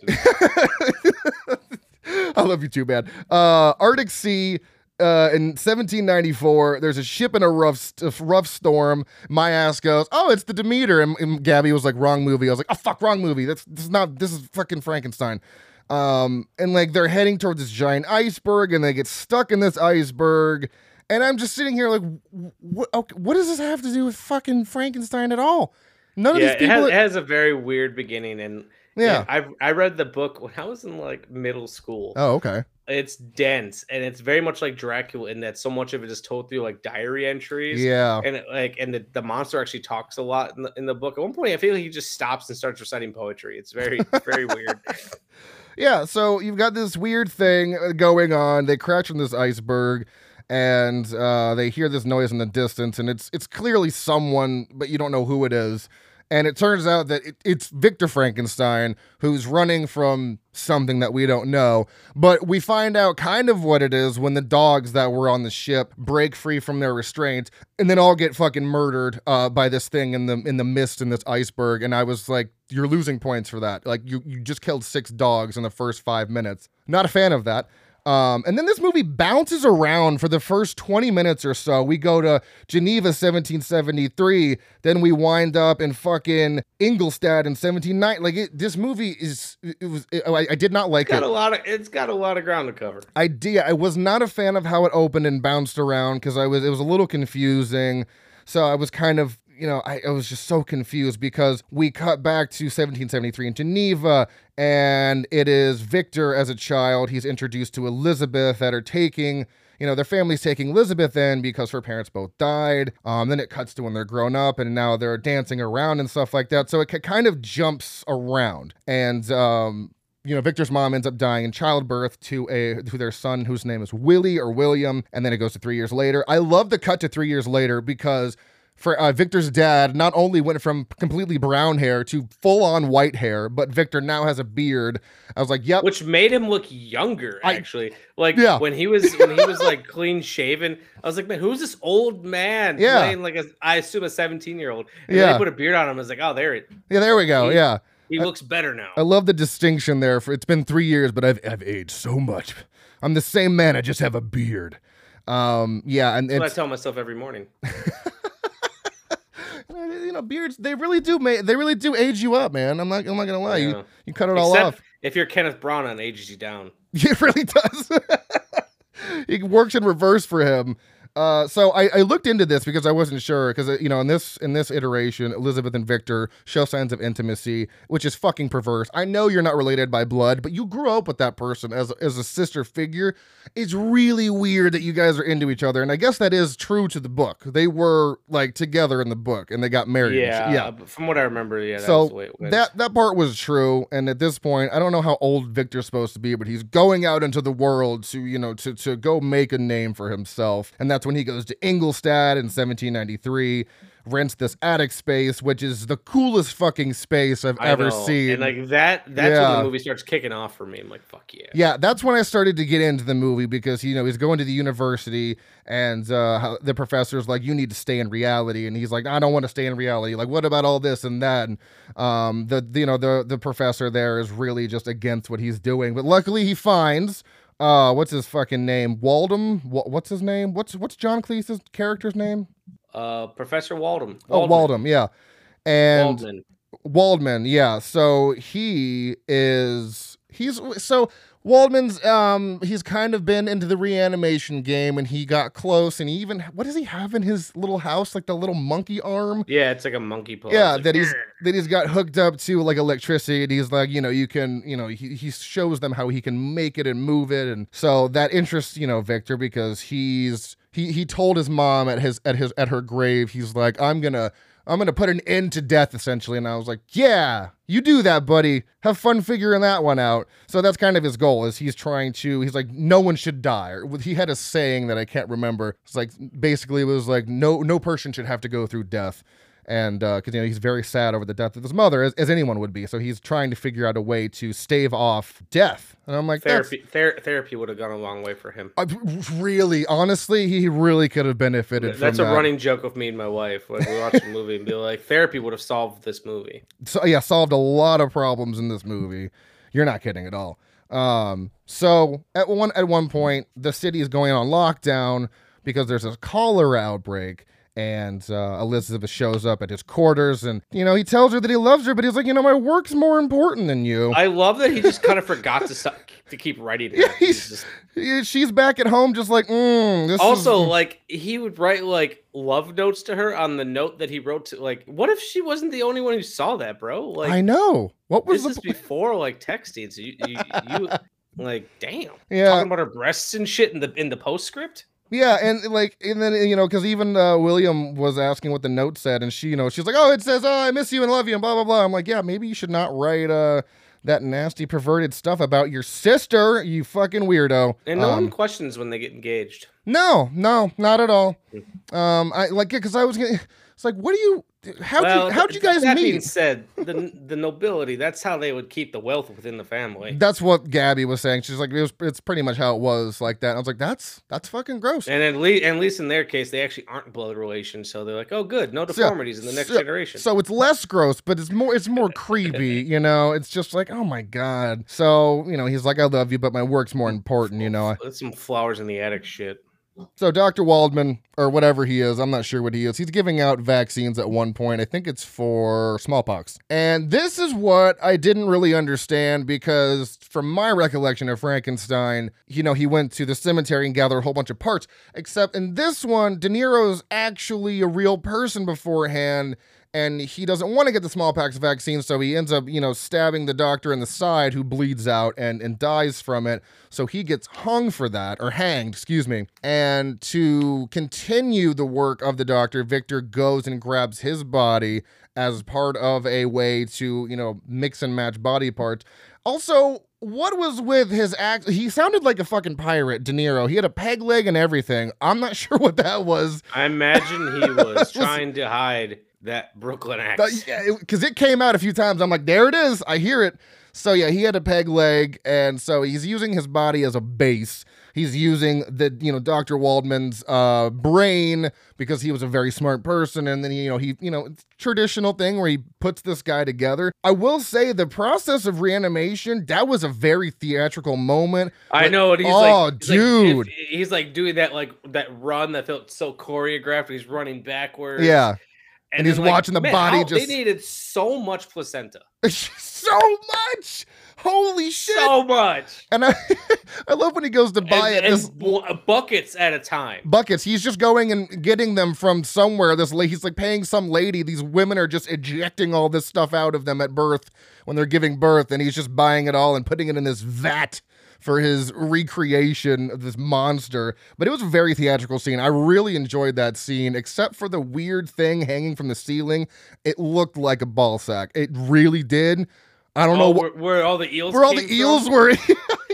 I love you too, man. Uh, Arctic Sea... Uh, in seventeen ninety-four, there's a ship in a rough, st- rough storm. My ass goes, "Oh, it's the Demeter," and, and Gabby was like, "Wrong movie." I was like, "Oh fuck, wrong movie. That's this is not. This is fucking Frankenstein." Um, and like they're heading towards this giant iceberg, and they get stuck in this iceberg. And I'm just sitting here like, what? Okay, what does this have to do with fucking Frankenstein at all? None yeah, of these people. It has, are- it has a very weird beginning, and yeah, yeah I I read the book when I was in like middle school. Oh, okay. It's dense and it's very much like Dracula in that so much of it is told through like diary entries. Yeah. And it, like, and the, the monster actually talks a lot in the, in the book. At one point, I feel like he just stops and starts reciting poetry. It's very, very weird. Yeah. So you've got this weird thing going on. They crash on this iceberg and uh, they hear this noise in the distance, and it's, it's clearly someone, but you don't know who it is. And it turns out that it, it's Victor Frankenstein who's running from something that we don't know. But we find out kind of what it is when the dogs that were on the ship break free from their restraint and then all get fucking murdered uh, by this thing in the in the mist in this iceberg. And I was like, you're losing points for that. Like, you, you just killed six dogs in the first five minutes. Not a fan of that. Um, and then this movie bounces around for the first twenty minutes or so. We go to Geneva, seventeen seventy-three. Then we wind up in fucking Ingolstadt in seventeen ninety. Like, it, this movie is, it was, it, I, I did not like it's got it. A lot of, it's got a lot of ground to cover. I did. I was not a fan of how it opened and bounced around because I was, it was a little confusing. So I was kind of, you know, I, I was just so confused because we cut back to seventeen seventy-three in Geneva, and it is Victor as a child. He's introduced to Elizabeth that are taking, you know, their family's taking Elizabeth in because her parents both died. Um, then it cuts to when they're grown up, and now they're dancing around and stuff like that. So it kind of jumps around, and um, you know, Victor's mom ends up dying in childbirth to a to their son whose name is Willie or William, and then it goes to three years later. I love the cut to three years later because for uh, Victor's dad not only went from completely brown hair to full-on white hair, but Victor now has a beard. I was like, yep. Which made him look younger, actually. I, like, yeah. when he was when he was like clean-shaven, I was like, man, who's this old man yeah. playing like, a, I assume, a seventeen-year-old? And yeah. then they put a beard on him. I was like, oh, there it Yeah, there we go, he, yeah. He I, looks better now. I love the distinction there. For It's been three years, but I've, I've aged so much. I'm the same man, I just have a beard. Um, yeah, and That's what it's, I tell myself every morning. You know, beards, they really do ma- they really do age you up, man. I'm not I'm not gonna lie. Yeah. You you cut it all Except off. If you're Kenneth Branagh, it ages you down. It really does. It works in reverse for him. Uh, so I, I looked into this because I wasn't sure because, you know, in this in this iteration, Elizabeth and Victor show signs of intimacy, which is fucking perverse. I know you're not related by blood, but you grew up with that person as, as a sister figure. It's really weird that you guys are into each other. And I guess that is true to the book. They were like together in the book and they got married. Yeah. Yeah. From what I remember, yeah. That so was the way it was. that, that part was true. And at this point, I don't know how old Victor's supposed to be, but he's going out into the world to, you know, to, to go make a name for himself. And that's when he goes to Ingolstadt in seventeen ninety-three, rents this attic space, which is the coolest fucking space I've I ever know. seen. And like that, that's yeah. when the movie starts kicking off for me. I'm like, fuck yeah. Yeah, that's when I started to get into the movie because, you know, he's going to the university and uh, the professor's like, you need to stay in reality. And he's like, I don't want to stay in reality. Like, what about all this and that? And um, the, you know, the, the professor there is really just against what he's doing. But luckily he finds... Uh, what's his fucking name? Waldem? What's his name? What's what's John Cleese's character's name? Uh, Professor Waldem. Oh, Waldem, yeah. And Waldman. Waldman, yeah. So he is he's so Waldman's um he's kind of been into the reanimation game, and he got close, and he even what does he have in his little house, like the little monkey arm? Yeah, it's like a monkey paw. Yeah, like, that he's that he's got hooked up to like electricity, and he's like, you know, you can, you know, he he shows them how he can make it and move it, and so that interests, you know, Victor, because he's he he told his mom at his at his at her grave, he's like, I'm gonna I'm going to put an end to death, essentially. And I was like, yeah, you do that, buddy. Have fun figuring that one out. So that's kind of his goal, is he's trying to, he's like, no one should die. Or he had a saying that I can't remember. It's like, basically it was like, no, no person should have to go through death. And uh, cause you know, he's very sad over the death of his mother, as, as anyone would be. So he's trying to figure out a way to stave off death. And I'm like, therapy, ther- therapy would have gone a long way for him. I, really, honestly, he really could have benefited. That's from a that. running joke of me and my wife when we watch a movie and be like, therapy would have solved this movie. So yeah, solved a lot of problems in this movie. You're not kidding at all. Um, so at one at one point, the city is going on lockdown because there's a cholera outbreak. And uh, Elizabeth shows up at his quarters, and, you know, he tells her that he loves her, but he's like, you know, my work's more important than you. I love that he just kind of forgot to stop, to keep writing. Yeah, he's, he's just... she's back at home just like, mm, this also, is... like, he would write, like, love notes to her on the note that he wrote to, like, what if she wasn't the only one who saw that, bro? Like, I know. What was this the... is before, like, texting, so you, you, you like, damn. Yeah. Talking about her breasts and shit in the in the postscript? Yeah, and like, and then, you know, because even uh, William was asking what the note said, and she, you know, she's like, oh, it says, oh, I miss you and love you, and blah, blah, blah. I'm like, yeah, maybe you should not write uh, that nasty, perverted stuff about your sister, you fucking weirdo. And no um, one questions when they get engaged. No, no, not at all. Um, I like it, because I was gonna, it's like, what do you, how'd well, you, how'd you guys that meet? Being said, the the nobility, that's how they would keep the wealth within the family. That's what Gabby was saying. She's like, it was, it's pretty much how it was like that. And I was like, that's that's fucking gross. And at least, at least in their case, they actually aren't blood relations, so they're like, oh, good, no deformities so, in the next so, generation. So it's less gross, but it's more it's more creepy. You know, it's just like, oh my god. So you know, he's like, I love you, but my work's more important. You know, that's some flowers in the attic shit. So Doctor Waldman, or whatever he is, I'm not sure what he is, he's giving out vaccines at one point. I think it's for smallpox. And this is what I didn't really understand, because from my recollection of Frankenstein, you know, he went to the cemetery and gathered a whole bunch of parts. Except in this one, De Niro's actually a real person beforehand, and he doesn't want to get the smallpox vaccine, so he ends up, you know, stabbing the doctor in the side, who bleeds out and, and dies from it. So he gets hung for that, or hanged, excuse me. And to continue the work of the doctor, Victor goes and grabs his body as part of a way to, you know, mix and match body parts. Also, what was with his act? He sounded like a fucking pirate, De Niro. He had a peg leg and everything. I'm not sure what that was. I imagine he was trying to hide that Brooklyn accent. Yeah, because it, it came out a few times. I'm like, there it is. I hear it. So yeah, he had a peg leg, and so he's using his body as a base. He's using the, you know, Doctor Waldman's uh, brain, because he was a very smart person, and then, you know, he, you know, it's a traditional thing where he puts this guy together. I will say the process of reanimation, that was a very theatrical moment. I like, know, and he's oh, like, he's dude, like, he's like doing that like that run that felt so choreographed. He's running backwards. Yeah. And, and he's like, watching the man, body how, just... They needed so much placenta. So much! Holy shit! So much! And I I love when he goes to buy and, it. This, and buckets at a time. Buckets. He's just going and getting them from somewhere. This He's like paying some lady. These women are just ejecting all this stuff out of them at birth when they're giving birth. And he's just buying it all and putting it in this vat for his recreation of this monster. But it was a very theatrical scene. I really enjoyed that scene, except for the weird thing hanging from the ceiling. It looked like a ball sack. It really did. I don't oh, know where, where all the eels where all came the eels from? were.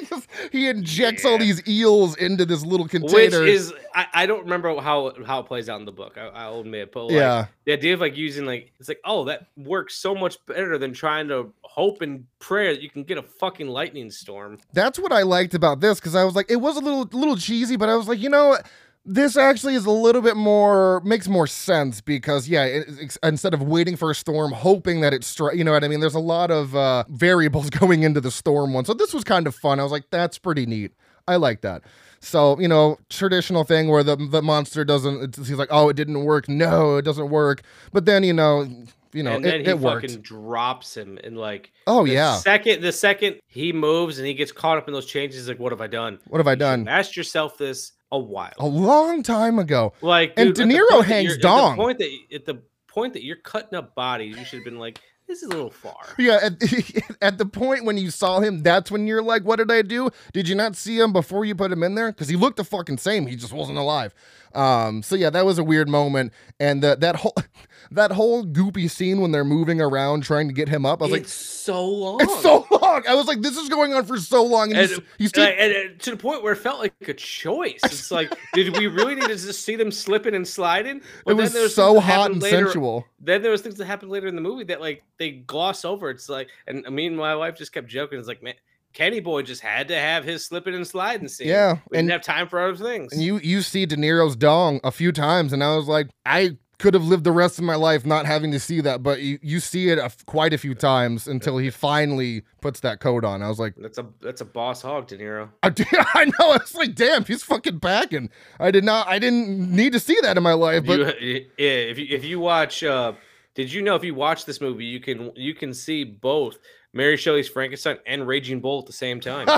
He injects yeah. all these eels into this little container. Which is, I, I don't remember how how it plays out in the book. I, I'll admit, but like, yeah, the idea of like using like, it's like, oh, that works so much better than trying to hope and pray that you can get a fucking lightning storm. That's what I liked about this, because I was like, it was a little little cheesy, but I was like, you know, this actually is a little bit more, makes more sense, because yeah, it, it, instead of waiting for a storm, hoping that it strikes, you know what I mean? There's a lot of uh, variables going into the storm one. So this was kind of fun. I was like, that's pretty neat. I like that. So, you know, traditional thing where the the monster doesn't, it's, he's like, oh, it didn't work. No, it doesn't work. But then, you know, you know, and then it, he it fucking worked. drops him and like Oh, the yeah. second the second he moves and he gets caught up in those changes, he's like, what have I done? What have I You should done? have asked yourself this a while. A long time ago. Like, And dude, De at the Niro point that hangs you're- At dong. the point that at the point that you're cutting up bodies, you should have been like, this is a little far. Yeah, at, at the point when you saw him, that's when you're like, what did I do? Did you not see him before you put him in there? Because he looked the fucking same. He just wasn't alive. Um, so yeah, that was a weird moment. And the, that whole that whole goopy scene when they're moving around trying to get him up, I was It's like, so long. it's so long. I was like, this is going on for so long. And, And, he's, he's and, taking- and, and to the point where it felt like a choice. It's like, did we really need to just see them slipping and sliding? But it then was there so things that hot happened and later- sensual. Then there was things that happened later in the movie that like they gloss over. It's like, and me and my wife just kept joking. It's like, man, Kenny Boy just had to have his slipping and sliding scene. Yeah, we and- didn't have time for other things. And you you see De Niro's dong a few times, and I was like, I could have lived the rest of my life not having to see that, but you, you see it a, quite a few times until he finally puts that coat on. I was like, that's a that's a boss hog, De Niro. I, I know. I was like, damn, he's fucking packing. I did not. I didn't need to see that in my life, but You, yeah, if you if you watch, uh, did you know if you watch this movie, you can you can see both Mary Shelley's Frankenstein and Raging Bull at the same time.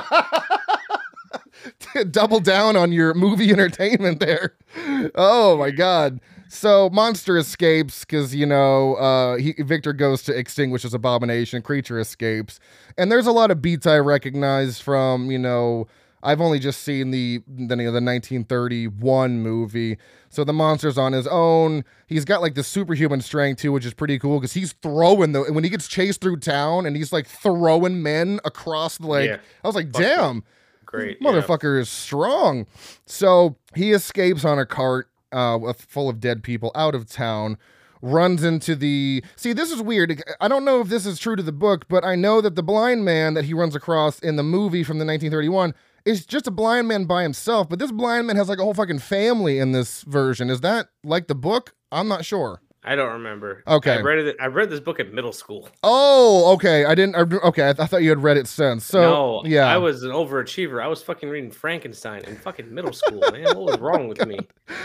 double down on your movie entertainment there. Oh my god. So Monster escapes because, you know, uh, he, Victor goes to extinguish his abomination. Creature escapes. And there's a lot of beats I recognize from, you know, I've only just seen the, the, you know, the nineteen thirty-one movie. So the monster's on his own. He's got like the superhuman strength too, which is pretty cool because he's throwing the, when he gets chased through town and he's like throwing men across the, like, Yeah. I was like, Fuck yeah. damn. Great, yeah. Motherfucker is strong. So he escapes on a cart uh, with, full of dead people out of town, runs into the... See, this is weird. I don't know if this is true to the book, but I know that the blind man that he runs across in the movie from the nineteen thirty-one is just a blind man by himself, but this blind man has like a whole fucking family in this version. Is that like the book? I'm not sure. I don't remember. Okay. I read it. I read this book in middle school. Oh, okay. I didn't... I- Okay, I, th- I thought you had read it since. So, no, yeah. I was an overachiever. I was fucking reading Frankenstein in fucking middle school, man. What was wrong with me?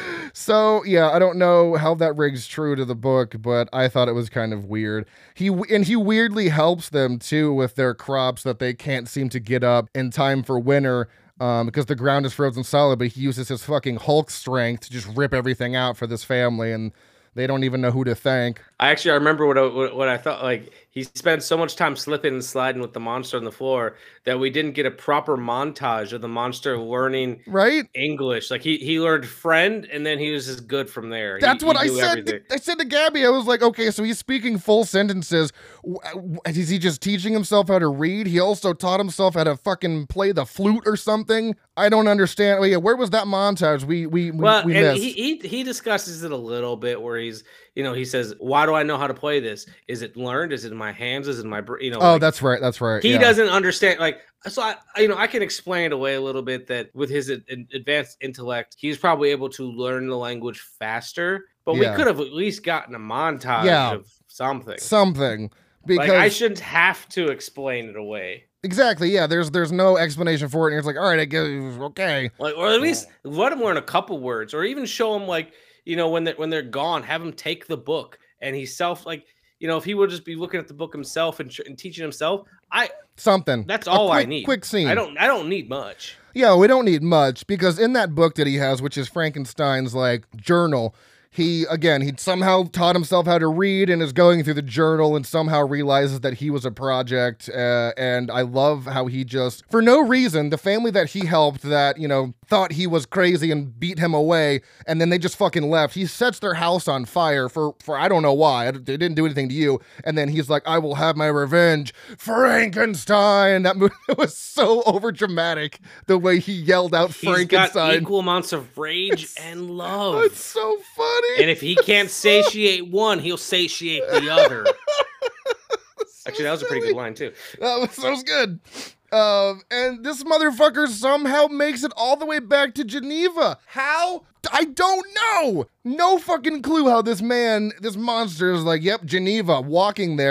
So yeah, I don't know how that rings true to the book, but I thought it was kind of weird. He and he weirdly helps them too with their crops that they can't seem to get up in time for winter. Um, because the ground is frozen solid, but he uses his fucking Hulk strength to just rip everything out for this family, and they don't even know who to thank. I actually I remember what I, what, what I thought. Like he spent so much time slipping and sliding with the monster on the floor that we didn't get a proper montage of the monster learning Right? English. Like he he learned friend, and then he was just good from there. That's He- what he I knew said. everything. To, I said to Gabby, I was like, okay, so he's speaking full sentences. W- w- Is he just teaching himself how to read? He also taught himself how to fucking play the flute or something. I don't understand. Oh, yeah, where was that montage? We we we, Well, we and missed. he, he he discusses it a little bit where he's, you know, he says, "Why do I know how to play this? Is it learned? Is it in my hands? Is it in my brain?" You know, oh, like, that's right. That's right. he yeah. doesn't understand. Like, so I, you know, I can explain it away a little bit that with his ad- ad- advanced intellect, he's probably able to learn the language faster. But Yeah. we could have at least gotten a montage Yeah. of something. something because Like, I shouldn't have to explain it away. exactly. Yeah, there's there's no explanation for it, and it's like, all right, I guess okay. Like, or at least let him learn a couple words, or even show him, like, you know, when they when they're gone, have him take the book and he self, like, you know, if he would just be looking at the book himself and, tr- and teaching himself, I Something. that's A all I quick- need. Quick scene. I don't I don't need much. Yeah, we don't need much because in that book that he has, which is Frankenstein's like journal, he again he somehow taught himself how to read and is going through the journal and somehow realizes that he was a project. Uh, and I love how he just, for no reason, the family that he helped that you know thought he was crazy and beat him away, and then they just fucking left. He sets their house on fire for for I don't know why. They didn't do anything to you, and then he's like, "I will have my revenge, Frankenstein." That movie was so over dramatic. The way he yelled out He's got Frankenstein. equal amounts of rage and love. It's so funny. And if he can't satiate one, he'll satiate the other. Actually, that was a pretty good line too. That was, that was good. Um, and this motherfucker somehow makes it all the way back to Geneva. How? I don't know. No fucking clue how this man, this monster is like, yep, Geneva, walking there.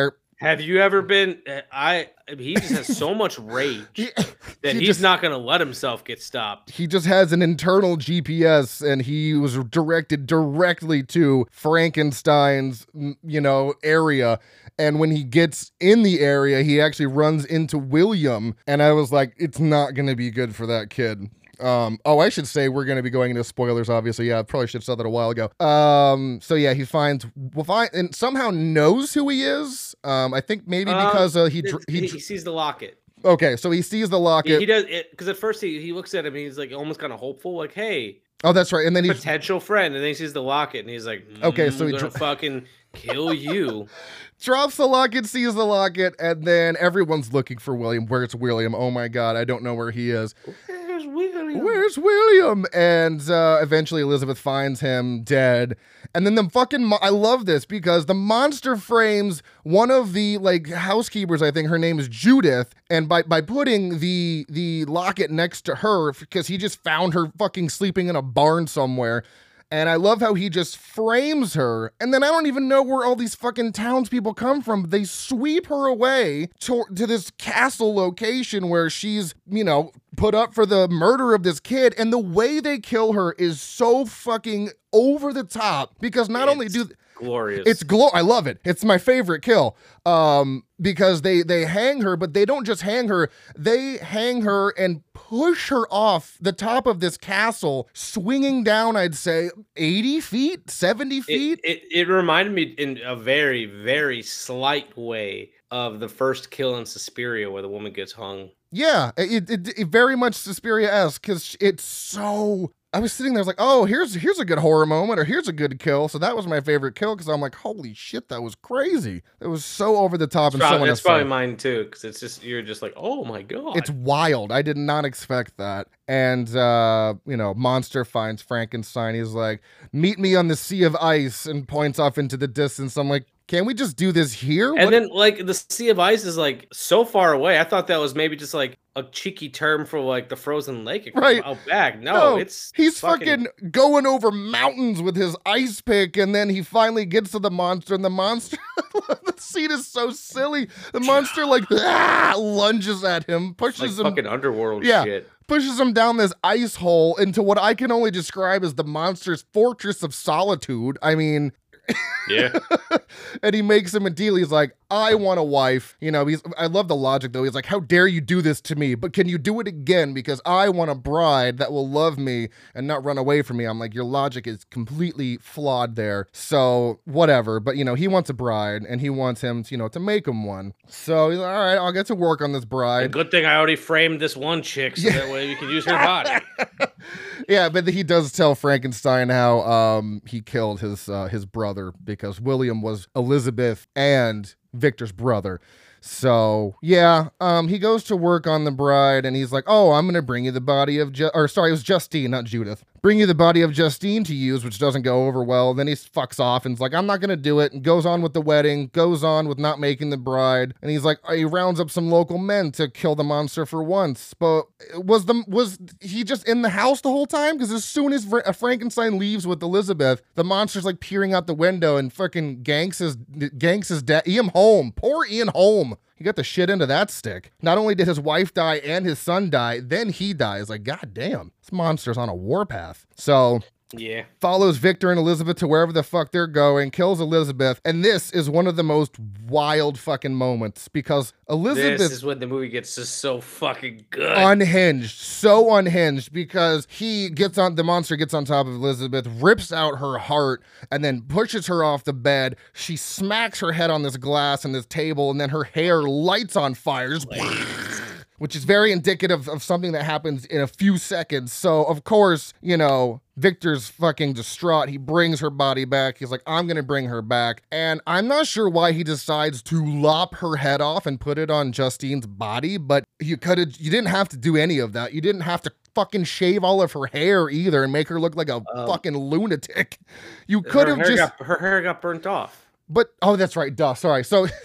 Have you ever been? I he just has so much rage He, that he he's just, not going to let himself get stopped. he just has an internal G P S, and he was directed directly to Frankenstein's, you know, area. And when he gets in the area, he actually runs into William, and I was like, it's not going to be good for that kid. Um, oh, I should say we're going to be going into spoilers, obviously. Yeah, I probably should have said that a while ago. Um, so yeah, he finds, well, find, and somehow knows who he is. Um, I think maybe because uh, he, dr- he, he, he sees the locket. okay, so he sees the locket. He, he does it because at first he, he looks at him and he's like almost kind of hopeful, like, hey, oh, that's right. And then he potential friend, and then he sees the locket and he's like, mm, okay, so I'm he gonna dr- fucking kill you. drops the locket, sees the locket, and then everyone's looking for William. Where's William? Oh my God, I don't know where he is. Where's William? Where's William? And uh, eventually Elizabeth finds him dead. And then the fucking, mo- I love this because the monster frames one of the like housekeepers, I think her name is Judith. And by, by putting the, the locket next to her, because he just found her fucking sleeping in a barn somewhere. And I love how he just frames her. And then I don't even know where all these fucking townspeople come from. They sweep her away to, to this castle location where she's, you know, put up for the murder of this kid. And the way they kill her is so fucking over the top because not it's only do glorious. It's glo- I love it. It's my favorite kill. Um, because they they hang her, but they don't just hang her. They hang her and push her off the top of this castle, swinging down, I'd say, eighty feet, seventy feet. It, it, it reminded me in a very, very slight way of the first kill in Suspiria where the woman gets hung. Yeah, it, it, it very much Suspiria-esque because it's so... I was sitting there, I was like, oh, here's here's a good horror moment, or here's a good kill. So that was my favorite kill because I'm like, holy shit, that was crazy. It was so over the top. It's and probably, so it's probably mine too, because it's just, you're just like, oh my God. It's wild. I did not expect that. And, uh, you know, Monster finds Frankenstein. He's like, meet me on the Sea of Ice, and points off into the distance. I'm like, can we just do this here? And What? then, like, the Sea of Ice is, like, so far away. I thought that was maybe just, like, a cheeky term for, like, the frozen lake Right. out back. No, No, it's He's fucking... going over mountains with his ice pick, and then he finally gets to the monster, and the monster, the scene is so silly. The monster, like, ah, lunges at him, pushes like him. fucking underworld Yeah. shit. Pushes him down this ice hole into what I can only describe as the monster's fortress of solitude. I mean... Yeah. And he makes him a deal. He's like, I want a wife. You know, he's, I love the logic though. He's like, how dare you do this to me? But can you do it again? Because I want a bride that will love me and not run away from me. I'm like, your logic is completely flawed there. So whatever. But you know, he wants a bride and he wants him to, you know, to make him one. So he's like, all right, I'll get to work on this bride. And good thing I already framed this one chick so Yeah. that way we can use her body. Yeah, but he does tell Frankenstein how um, he killed his uh, his brother because William was Elizabeth and Victor's brother. So yeah, um, he goes to work on the bride, and he's like, "Oh, I'm gonna bring you the body of Ju- or sorry, it was Justine, not Judith. Bring you the body of Justine to use," which doesn't go over well. Then he fucks off and's like, "I'm not gonna do it," and goes on with the wedding, goes on with not making the bride, and he's like, he rounds up some local men to kill the monster for once. But was the was he just in the house the whole time? Because as soon as Fra- Frankenstein leaves with Elizabeth, the monster's like peering out the window and fucking ganks his ganks his dad, Ian Holm. Poor Ian Holm. He got the shit into that stick. Not only did his wife die and his son die, then he dies. Like, god damn, this monster's on a warpath. So Yeah. follows Victor and Elizabeth to wherever the fuck they're going, kills Elizabeth, and this is one of the most wild fucking moments because Elizabeth This is when the movie gets just so fucking good. unhinged, so unhinged because he gets on, the monster gets on top of Elizabeth, rips out her heart, and then pushes her off the bed. She smacks her head on this glass and this table, and then her hair lights on fire. Just which is very indicative of something that happens in a few seconds. So, of course, you know, Victor's fucking distraught. He brings her body back. He's like, I'm going to bring her back. And I'm not sure why he decides to lop her head off and put it on Justine's body, but you could have, you didn't have to do any of that. You didn't have to fucking shave all of her hair either and make her look like a Um, fucking lunatic. You could her have hair just, got, her hair got burnt off. but, oh, that's right. Duh. Sorry. So,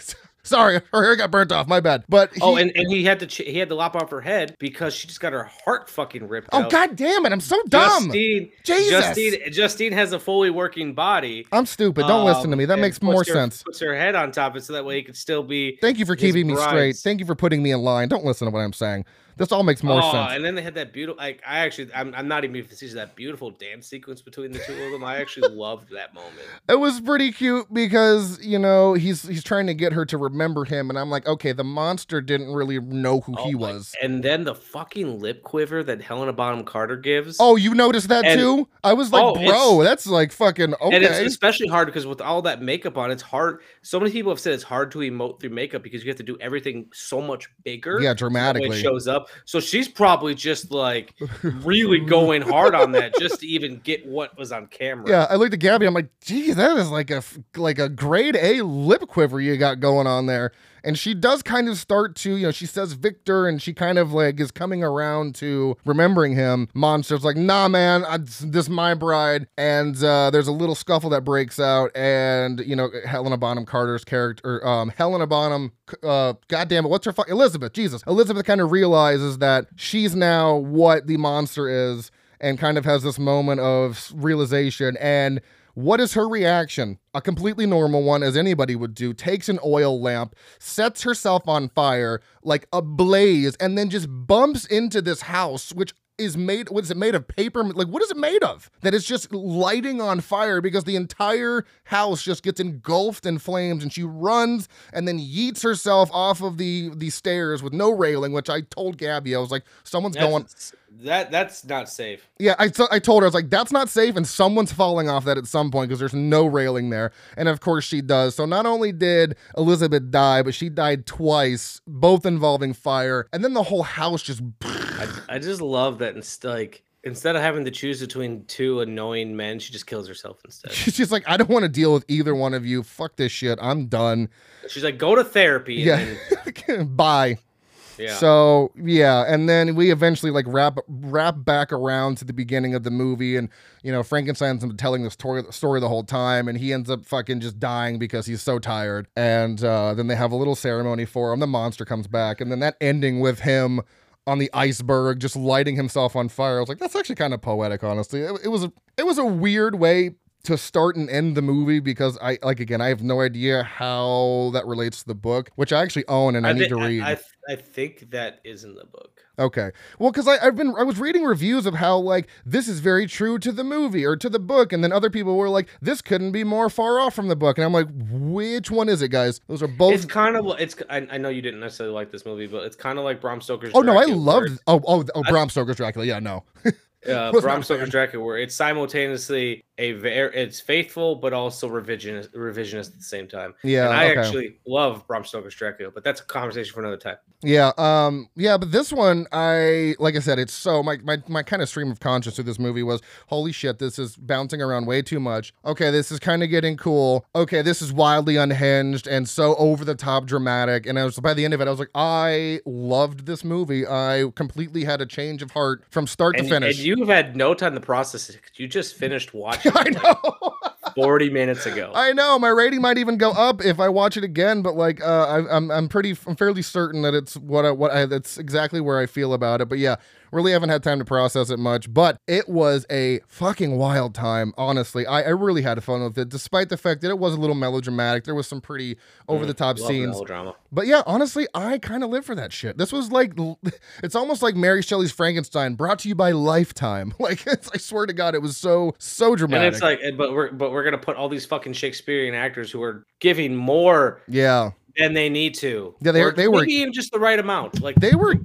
Sorry, her hair got burnt off. My bad. But he, oh, and, and he had to ch- he had to lop off her head because she just got her heart fucking ripped oh out. god damn it! I'm so dumb. Justine, Jesus. Justine, Justine has a fully working body. I'm stupid. Don't um, listen to me. That and makes more her, sense. Puts her head on top of it so that way he could still be. Thank you for his keeping me bride's- straight. Thank you for putting me in line. Don't listen to what I'm saying. This all makes more oh, sense. and then they had that beautiful. Like I actually, I'm, I'm not even facetious. That beautiful dance sequence between the two of them. I actually loved that moment. It was pretty cute because you know he's he's trying to get her to remember him, and I'm like, okay, the monster didn't really know who Oh he my- was. And then the fucking lip quiver that Helena Bonham Carter gives. Oh, you noticed that And- too? I was like, Oh, bro, that's like fucking okay. And it's especially hard because with all that makeup on, it's hard. So many people have said it's hard to emote through makeup because you have to do everything so much bigger. Yeah, so that way dramatically. it shows up. So she's probably just like really going hard on that just to even get what was on camera. Yeah, I looked at Gabby. I'm like, geez, that is like a f- like a grade A lip quiver you got going on there. And she does kind of start to, you know, she says Victor, and she kind of like is coming around to remembering him. Monster's like, nah, man, I, this is my bride. And uh, there's a little scuffle that breaks out, and you know, Helena Bonham Carter's character, um, Helena Bonham, uh, goddamn it, what's her fuck, Elizabeth? Jesus, Elizabeth kind of realizes that she's now what the monster is, and kind of has this moment of realization. And what is her reaction? A completely normal one, as anybody would do. Takes an oil lamp, sets herself on fire like a blaze, and then just bumps into this house, which is made, what is it made of? Paper? Like, what is it made of? That is just lighting on fire because the entire house just gets engulfed in flames, and she runs and then yeets herself off of the, the stairs with no railing, which I told Gabby, I was like, someone's That's- going... That that's not safe. Yeah, I, t- I told her, I was like, that's not safe, and someone's falling off that at some point because there's no railing there. And of course she does. So not only did Elizabeth die, but she died twice, both involving fire. And then the whole house just... I, I just love that. Inst- like instead of having to choose between two annoying men, she just kills herself instead. She's just like, I don't want to deal with either one of you. Fuck this shit. I'm done. She's like, go to therapy. And Yeah. then, Bye. yeah. So yeah, and then we eventually like wrap wrap back around to the beginning of the movie, and you know Frankenstein's been telling the story story the whole time, and he ends up fucking just dying because he's so tired. And uh, then they have a little ceremony for him. The monster comes back, and then that ending with him on the iceberg just lighting himself on fire. I was like, that's actually kind of poetic, honestly. It, it was a, it was a weird way to start and end the movie because I like again I have no idea how that relates to the book, which I actually own and I, I need thi- to read. I, I, I think that is in the book. Okay. Well, because I've been, I was reading reviews of how, like, this is very true to the movie or to the book. And then other people were like, this couldn't be more far off from the book. And I'm like, which one is it, guys? Those are both. It's kind of it's. I, I know you didn't necessarily like this movie, but it's kind of like Bram Stoker's. oh, no, I Dracula, loved. where Oh, oh, oh, Bram Stoker's Dracula. Yeah, no. Uh, Was Bram not a Stoker's fan. Dracula, where it's simultaneously a very, it's faithful but also revisionist, revisionist at the same time. Yeah. and I okay. actually love Bram Stoker's Dracula, but that's a conversation for another time. Yeah, um, yeah, but this one, I like I said, it's so my my my kind of stream of conscious of this movie was, holy shit, this is bouncing around way too much. Okay, this is kind of getting cool. Okay, this is wildly unhinged and so over the top dramatic. And I was by the end of it, I was like, I loved this movie. I completely had a change of heart from start And, to finish. and you've had no time to process it. 'Cause you just finished watching I it like know. forty minutes ago. I know my rating might even go up if I watch it again, but like uh, I, I'm I'm pretty I'm fairly certain that it's what I, what I, that's exactly where I feel about it. But yeah, really haven't had time to process it much. But it was a fucking wild time, honestly. I, I really had fun with it, despite the fact that it was a little melodramatic. There was some pretty over the top Love scenes. melodrama. But yeah, honestly, I kind of live for that shit. This was like, it's almost like Mary Shelley's Frankenstein, brought to you by Lifetime. Like, it's, I swear to God, it was so so dramatic. And it's like, but we're but we're gonna put all these fucking Shakespearean actors who are giving more yeah, than they need to. Yeah, they- Or they were- maybe even just the right amount. Like they were.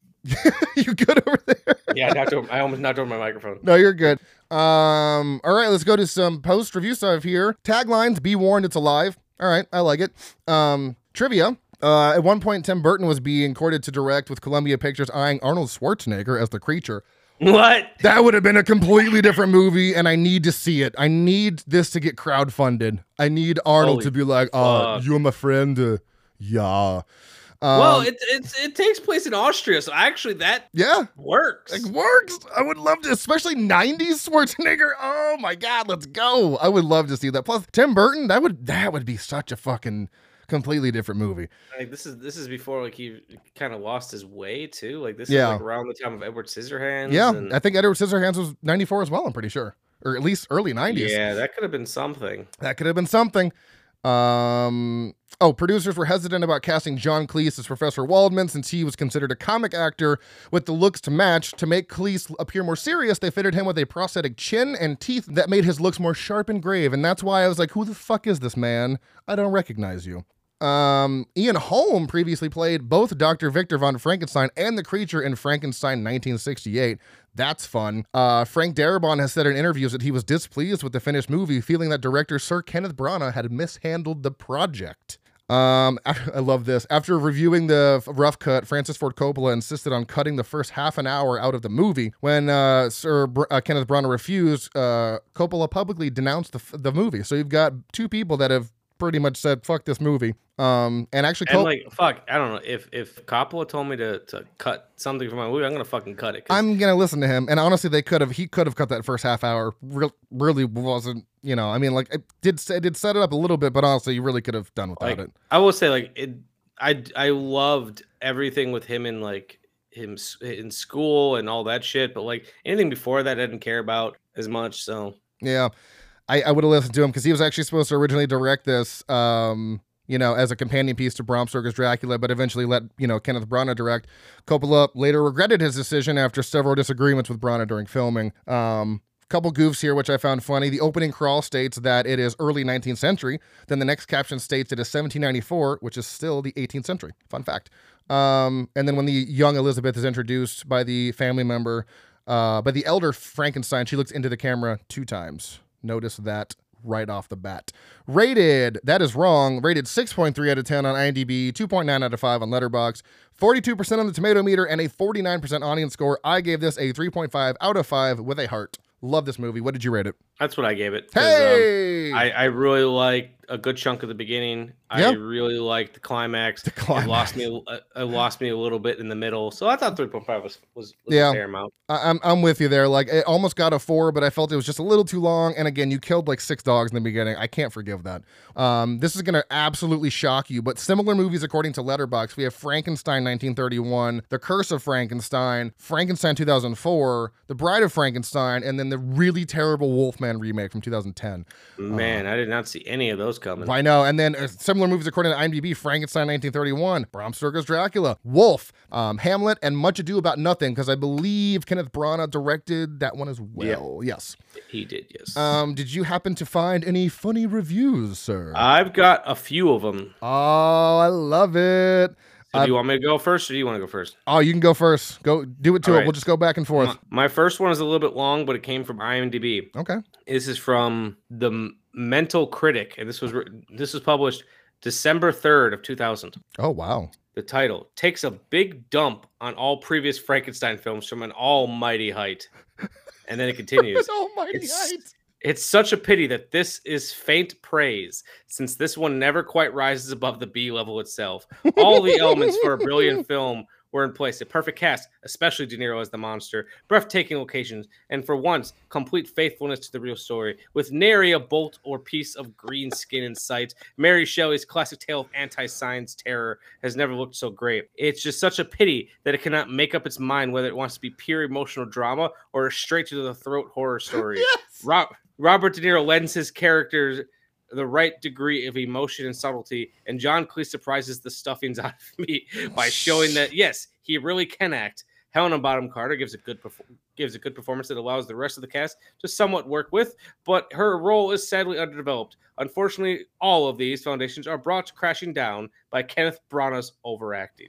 You good over there? yeah, knocked over, I almost knocked over my microphone. No, you're good. Um, all right, let's go to some post review stuff here. Taglines: "Be warned, it's alive." All right, I like it. Um, trivia. Uh, at one point, Tim Burton was being courted to direct, with Columbia Pictures eyeing Arnold Schwarzenegger as the creature. What? That would have been a completely different movie, and I need to see it. I need this to get crowdfunded. I need Arnold Holy to be like, uh, fuck. you're my friend. Uh, yeah. Um, Well, it it's it takes place in Austria, so actually that yeah. works. It works. I would love to, especially nineties Schwarzenegger. Oh my God, let's go. I would love to see that. Plus, Tim Burton, that would that would be such a fucking completely different movie. Like this is this is before like he kind of lost his way too. Like this Yeah. is like around the time of Edward Scissorhands. Yeah, and I think Edward Scissorhands was ninety-four as well, I'm pretty sure. Or at least early nineties. yeah, that could have been something. That could have been something. Um, oh, producers were hesitant about casting John Cleese as Professor Waldman since he was considered a comic actor with the looks to match. To make Cleese appear more serious, they fitted him with a prosthetic chin and teeth that made his looks more sharp and grave. And that's why I was like, who the fuck is this man? I don't recognize you. Um, Ian Holm previously played both Doctor Victor von Frankenstein and the creature in Frankenstein nineteen sixty-eight. That's fun. Uh, Frank Darabont has said in interviews that he was displeased with the finished movie, feeling that director Sir Kenneth Branagh had mishandled the project. Um, I love this. After reviewing the rough cut, Francis Ford Coppola insisted on cutting the first half an hour out of the movie. When uh, Sir Br- uh, Kenneth Branagh refused, uh, Coppola publicly denounced the, f- the movie. So you've got two people that have pretty much said, fuck this movie. Um, and actually, And Cop- like fuck, I don't know if if Coppola told me to to cut something from my movie, I'm gonna fucking cut it. 'cause- I'm gonna listen to him. And honestly, they could have. He could have cut that first half hour. Re- really wasn't. You know, I mean, like it did. It did set it up a little bit, but honestly, you really could have done without like, it. I will say, like it, I I loved everything with him in like him s- in school and all that shit. But like anything before that, I didn't care about as much. So Yeah, I, I would have listened to him because he was actually supposed to originally direct this. Um, you know, as a companion piece to Bram Stoker's Dracula, but eventually let, you know, Kenneth Branagh direct. Coppola later regretted his decision after several disagreements with Branagh during filming. Um, couple goofs here, which I found funny. The opening crawl states that it is early nineteenth century. Then the next caption states it is seventeen ninety-four, which is still the eighteenth century. Fun fact. Um, and then when the young Elizabeth is introduced by the family member, uh, by the elder Frankenstein, she looks into the camera two times. Notice that right off the bat. Rated, that is wrong, rated six point three out of ten on IMDb, two point nine out of five on Letterboxd, forty-two percent on the tomato meter, and a forty-nine percent audience score. I gave this a three point five out of five with a heart. Love this movie. What did you rate it? that's what I gave it. 'cause, Hey! um, I, I really liked a good chunk of the beginning. Yeah. I really liked the climax. The climax. It lost me. a- It lost me a little bit in the middle. So I thought three point five was was, was Yeah. a fair amount. I- I'm I'm with you there. Like it almost got a four, but I felt it was just a little too long. And again, you killed like six dogs in the beginning. I can't forgive that. Um, this is gonna absolutely shock you. But similar movies, according to Letterboxd, we have Frankenstein nineteen thirty-one, The Curse of Frankenstein, Frankenstein two thousand four, The Bride of Frankenstein, and then the really terrible Wolfman remake from two thousand ten. Man, I did not see any of those coming. I know. And then uh, similar movies according to IMDb, Frankenstein nineteen thirty-one, Bram Stoker's Dracula, Wolf, um, Hamlet, and Much Ado About Nothing, because I believe Kenneth Branagh directed that one as well. Yes. He did, yes. Um, did you happen to find any funny reviews, sir? I've got a few of them. oh, I love it. So Uh, do you want me to go first, or do you want to go first? Oh, you can go first. Go do it to All it. right. We'll just go back and forth. My, my first one is a little bit long, but it came from IMDb. Okay. This is from the M- Mental Critic, and this was writ- this was published December third of two thousand. Oh, wow. The title takes a big dump on all previous Frankenstein films from an almighty height, and then it continues. Almighty It's- height. It's such a pity that this is faint praise, since this one never quite rises above the B level itself. All the elements for a brilliant film were in place. A perfect cast, especially De Niro as the monster, breathtaking locations, and for once, complete faithfulness to the real story. With nary a bolt or piece of green skin in sight, Mary Shelley's classic tale of anti-science terror has never looked so great. It's just such a pity that it cannot make up its mind whether it wants to be pure emotional drama or a straight-to-the-throat horror story. Yes. Rob, Robert De Niro lends his characters the right degree of emotion and subtlety, and John Cleese surprises the stuffings out of me by showing that yes, he really can act. Helena Bonham Carter gives a good perfor- gives a good performance that allows the rest of the cast to somewhat work with, but her role is sadly underdeveloped. Unfortunately, all of these foundations are brought crashing down by Kenneth Branagh's overacting.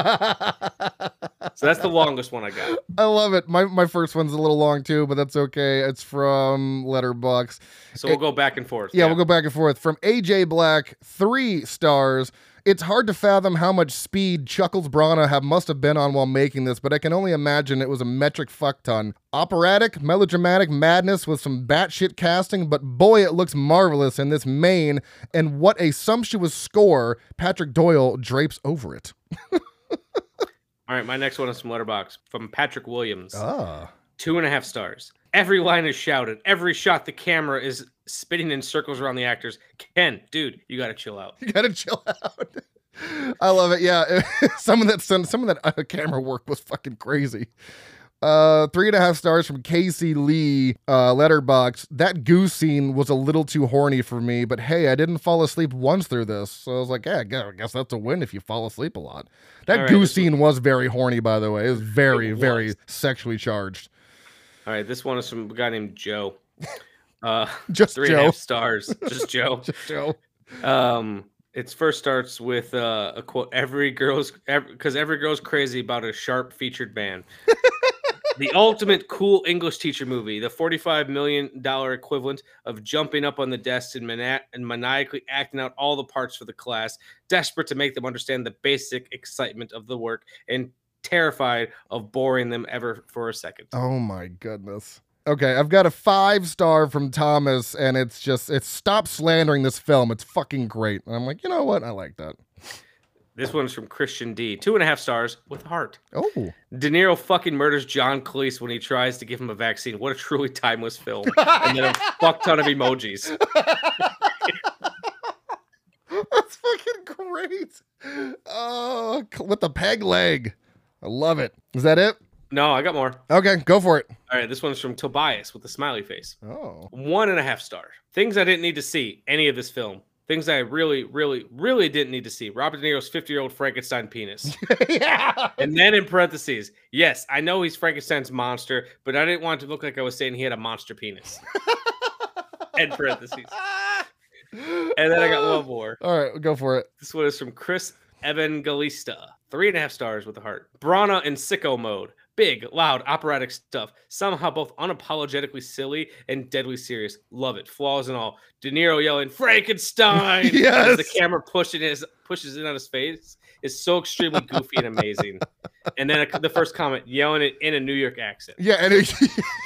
So that's the longest one I got. I love it. My my first one's a little long too, but that's okay. It's from Letterboxd. So we'll go back and forth. Yeah, we'll go back and forth. From A J Black, three stars. It's hard to fathom how much speed Chuckles Branagh have must have been on while making this, but I can only imagine it was a metric fuck ton. Operatic, melodramatic madness with some batshit casting, but boy, it looks marvelous in this main, and what a sumptuous score Patrick Doyle drapes over it. All right, my next one is from Letterboxd from Patrick Williams. Ah. Two and a half stars. Every line is shouted. Every shot, the camera is spinning in circles around the actors. Ken, dude, you gotta chill out. You gotta chill out. I love it. Yeah, some of that some of that uh, camera work was fucking crazy. Uh, three and a half stars from Casey Lee, uh, Letterboxd. That goose scene was a little too horny for me, but hey, I didn't fall asleep once through this. So I was like, yeah, I guess I guess that's a win if you fall asleep a lot. That All right, goose this scene was very horny, by the way. It was very, It was. very sexually charged. All right, this one is from a guy named Joe. Uh, Just three and a Joe. half stars. Just Joe. Just Joe. Um, it first starts with uh, a quote: "Every girl's because every, every girl's crazy about a sharp featured man." The ultimate cool English teacher movie, the forty-five million dollars equivalent of jumping up on the desk and, mana- and maniacally acting out all the parts for the class, desperate to make them understand the basic excitement of the work and terrified of boring them ever for a second. Oh my goodness. Okay, I've got a five star from Thomas, and it's just, it's stop slandering this film. It's fucking great. And I'm like, you know what? I like that. This one's from Christian D. Two and a half stars with heart. Oh. De Niro fucking murders John Cleese when he tries to give him a vaccine. What a truly timeless film. And then a fuck ton of emojis. That's fucking great. Oh, with the peg leg. I love it. Is that it? No, I got more. Okay, go for it. All right, this one's from Tobias with a smiley face. Oh. One and a half star. Things I didn't need to see, any of this film. Things I really, really, really didn't need to see. Robert De Niro's fifty-year-old Frankenstein penis. Yeah. And then in parentheses, yes, I know he's Frankenstein's monster, but I didn't want it to look like I was saying he had a monster penis. End parentheses. And then I got one more. All right, go for it. This one is from Chris Evangelista. Three and a half stars with a heart. Brana in sicko mode. Big, loud, operatic stuff. Somehow both unapologetically silly and deadly serious. Love it. Flaws and all. De Niro yelling, Frankenstein! Yes! As the camera pushing his, pushes in on his face is so extremely goofy and amazing. And then a, the first comment, yelling it in a New York accent. Yeah, and it,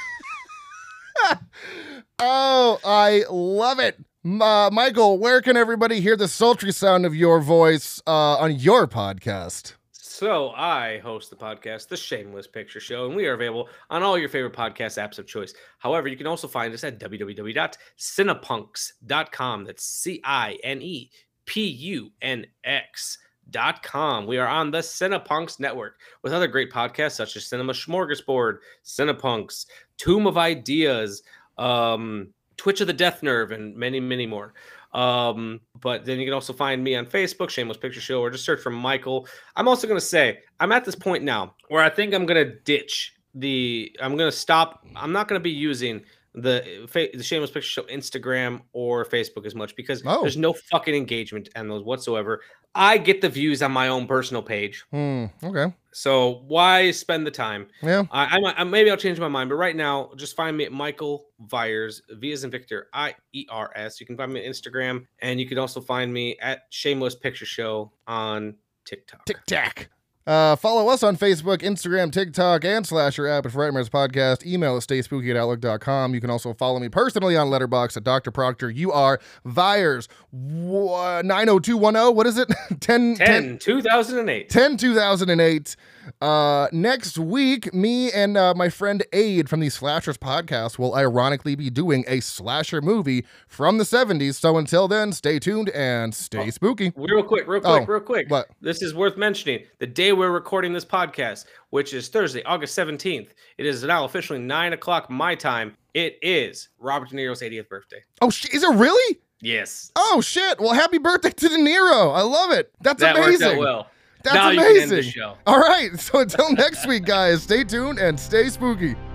oh, I love it. Uh, Michael, where can everybody hear the sultry sound of your voice uh, on your podcast? So I host the podcast, The Shameless Picture Show, and we are available on all your favorite podcast apps of choice. However, you can also find us at w w w dot cinepunx dot com. That's C I N E P U N X dot com. We are on the Cinepunx network with other great podcasts such as Cinema Smorgasbord, Cinepunx, Tomb of Ideas, um, Twitch of the Death Nerve, and many, many more. Um, but then you can also find me on Facebook, Shameless Picture Show, or just search for Michael. I'm also going to say, I'm at this point now where I think I'm going to ditch the, I'm going to stop. I'm not going to be using the, the Shameless Picture Show Instagram or Facebook as much because Oh. there's no fucking engagement on those whatsoever. I get the views on my own personal page. Hmm, okay. So why spend the time? Yeah. I, I, might- I maybe I'll change my mind, but right now, just find me at Michael Viers, V as in Victor, I E R S. You can find me on Instagram, and you can also find me at Shameless Picture Show on TikTok. Tic Tac. Uh, follow us on Facebook, Instagram, TikTok, and Slasher app at Frightmares Podcast. Email at stayspooky at outlook dot com. You can also follow me personally on Letterboxd at Doctor Proctor. You are Viers nine oh two one oh. What is it? ten, ten, two thousand eight. ten two thousand eight. Uh, next week, me and uh, my friend Aid from the Slashers podcast will ironically be doing a slasher movie from the seventies. So until then, stay tuned and stay Oh. spooky. Real quick, real quick, Oh, real quick. what? This is worth mentioning. The day we're recording this podcast, which is Thursday, August seventeenth, it is now officially nine o'clock my time. It is Robert De Niro's eightieth birthday. Oh, sh- is it really? Yes. Oh shit! Well, happy birthday to De Niro. I love it. That's That amazing. worked out well. That's now amazing. you can end the show. All right. So until next week, guys, stay tuned and stay spooky.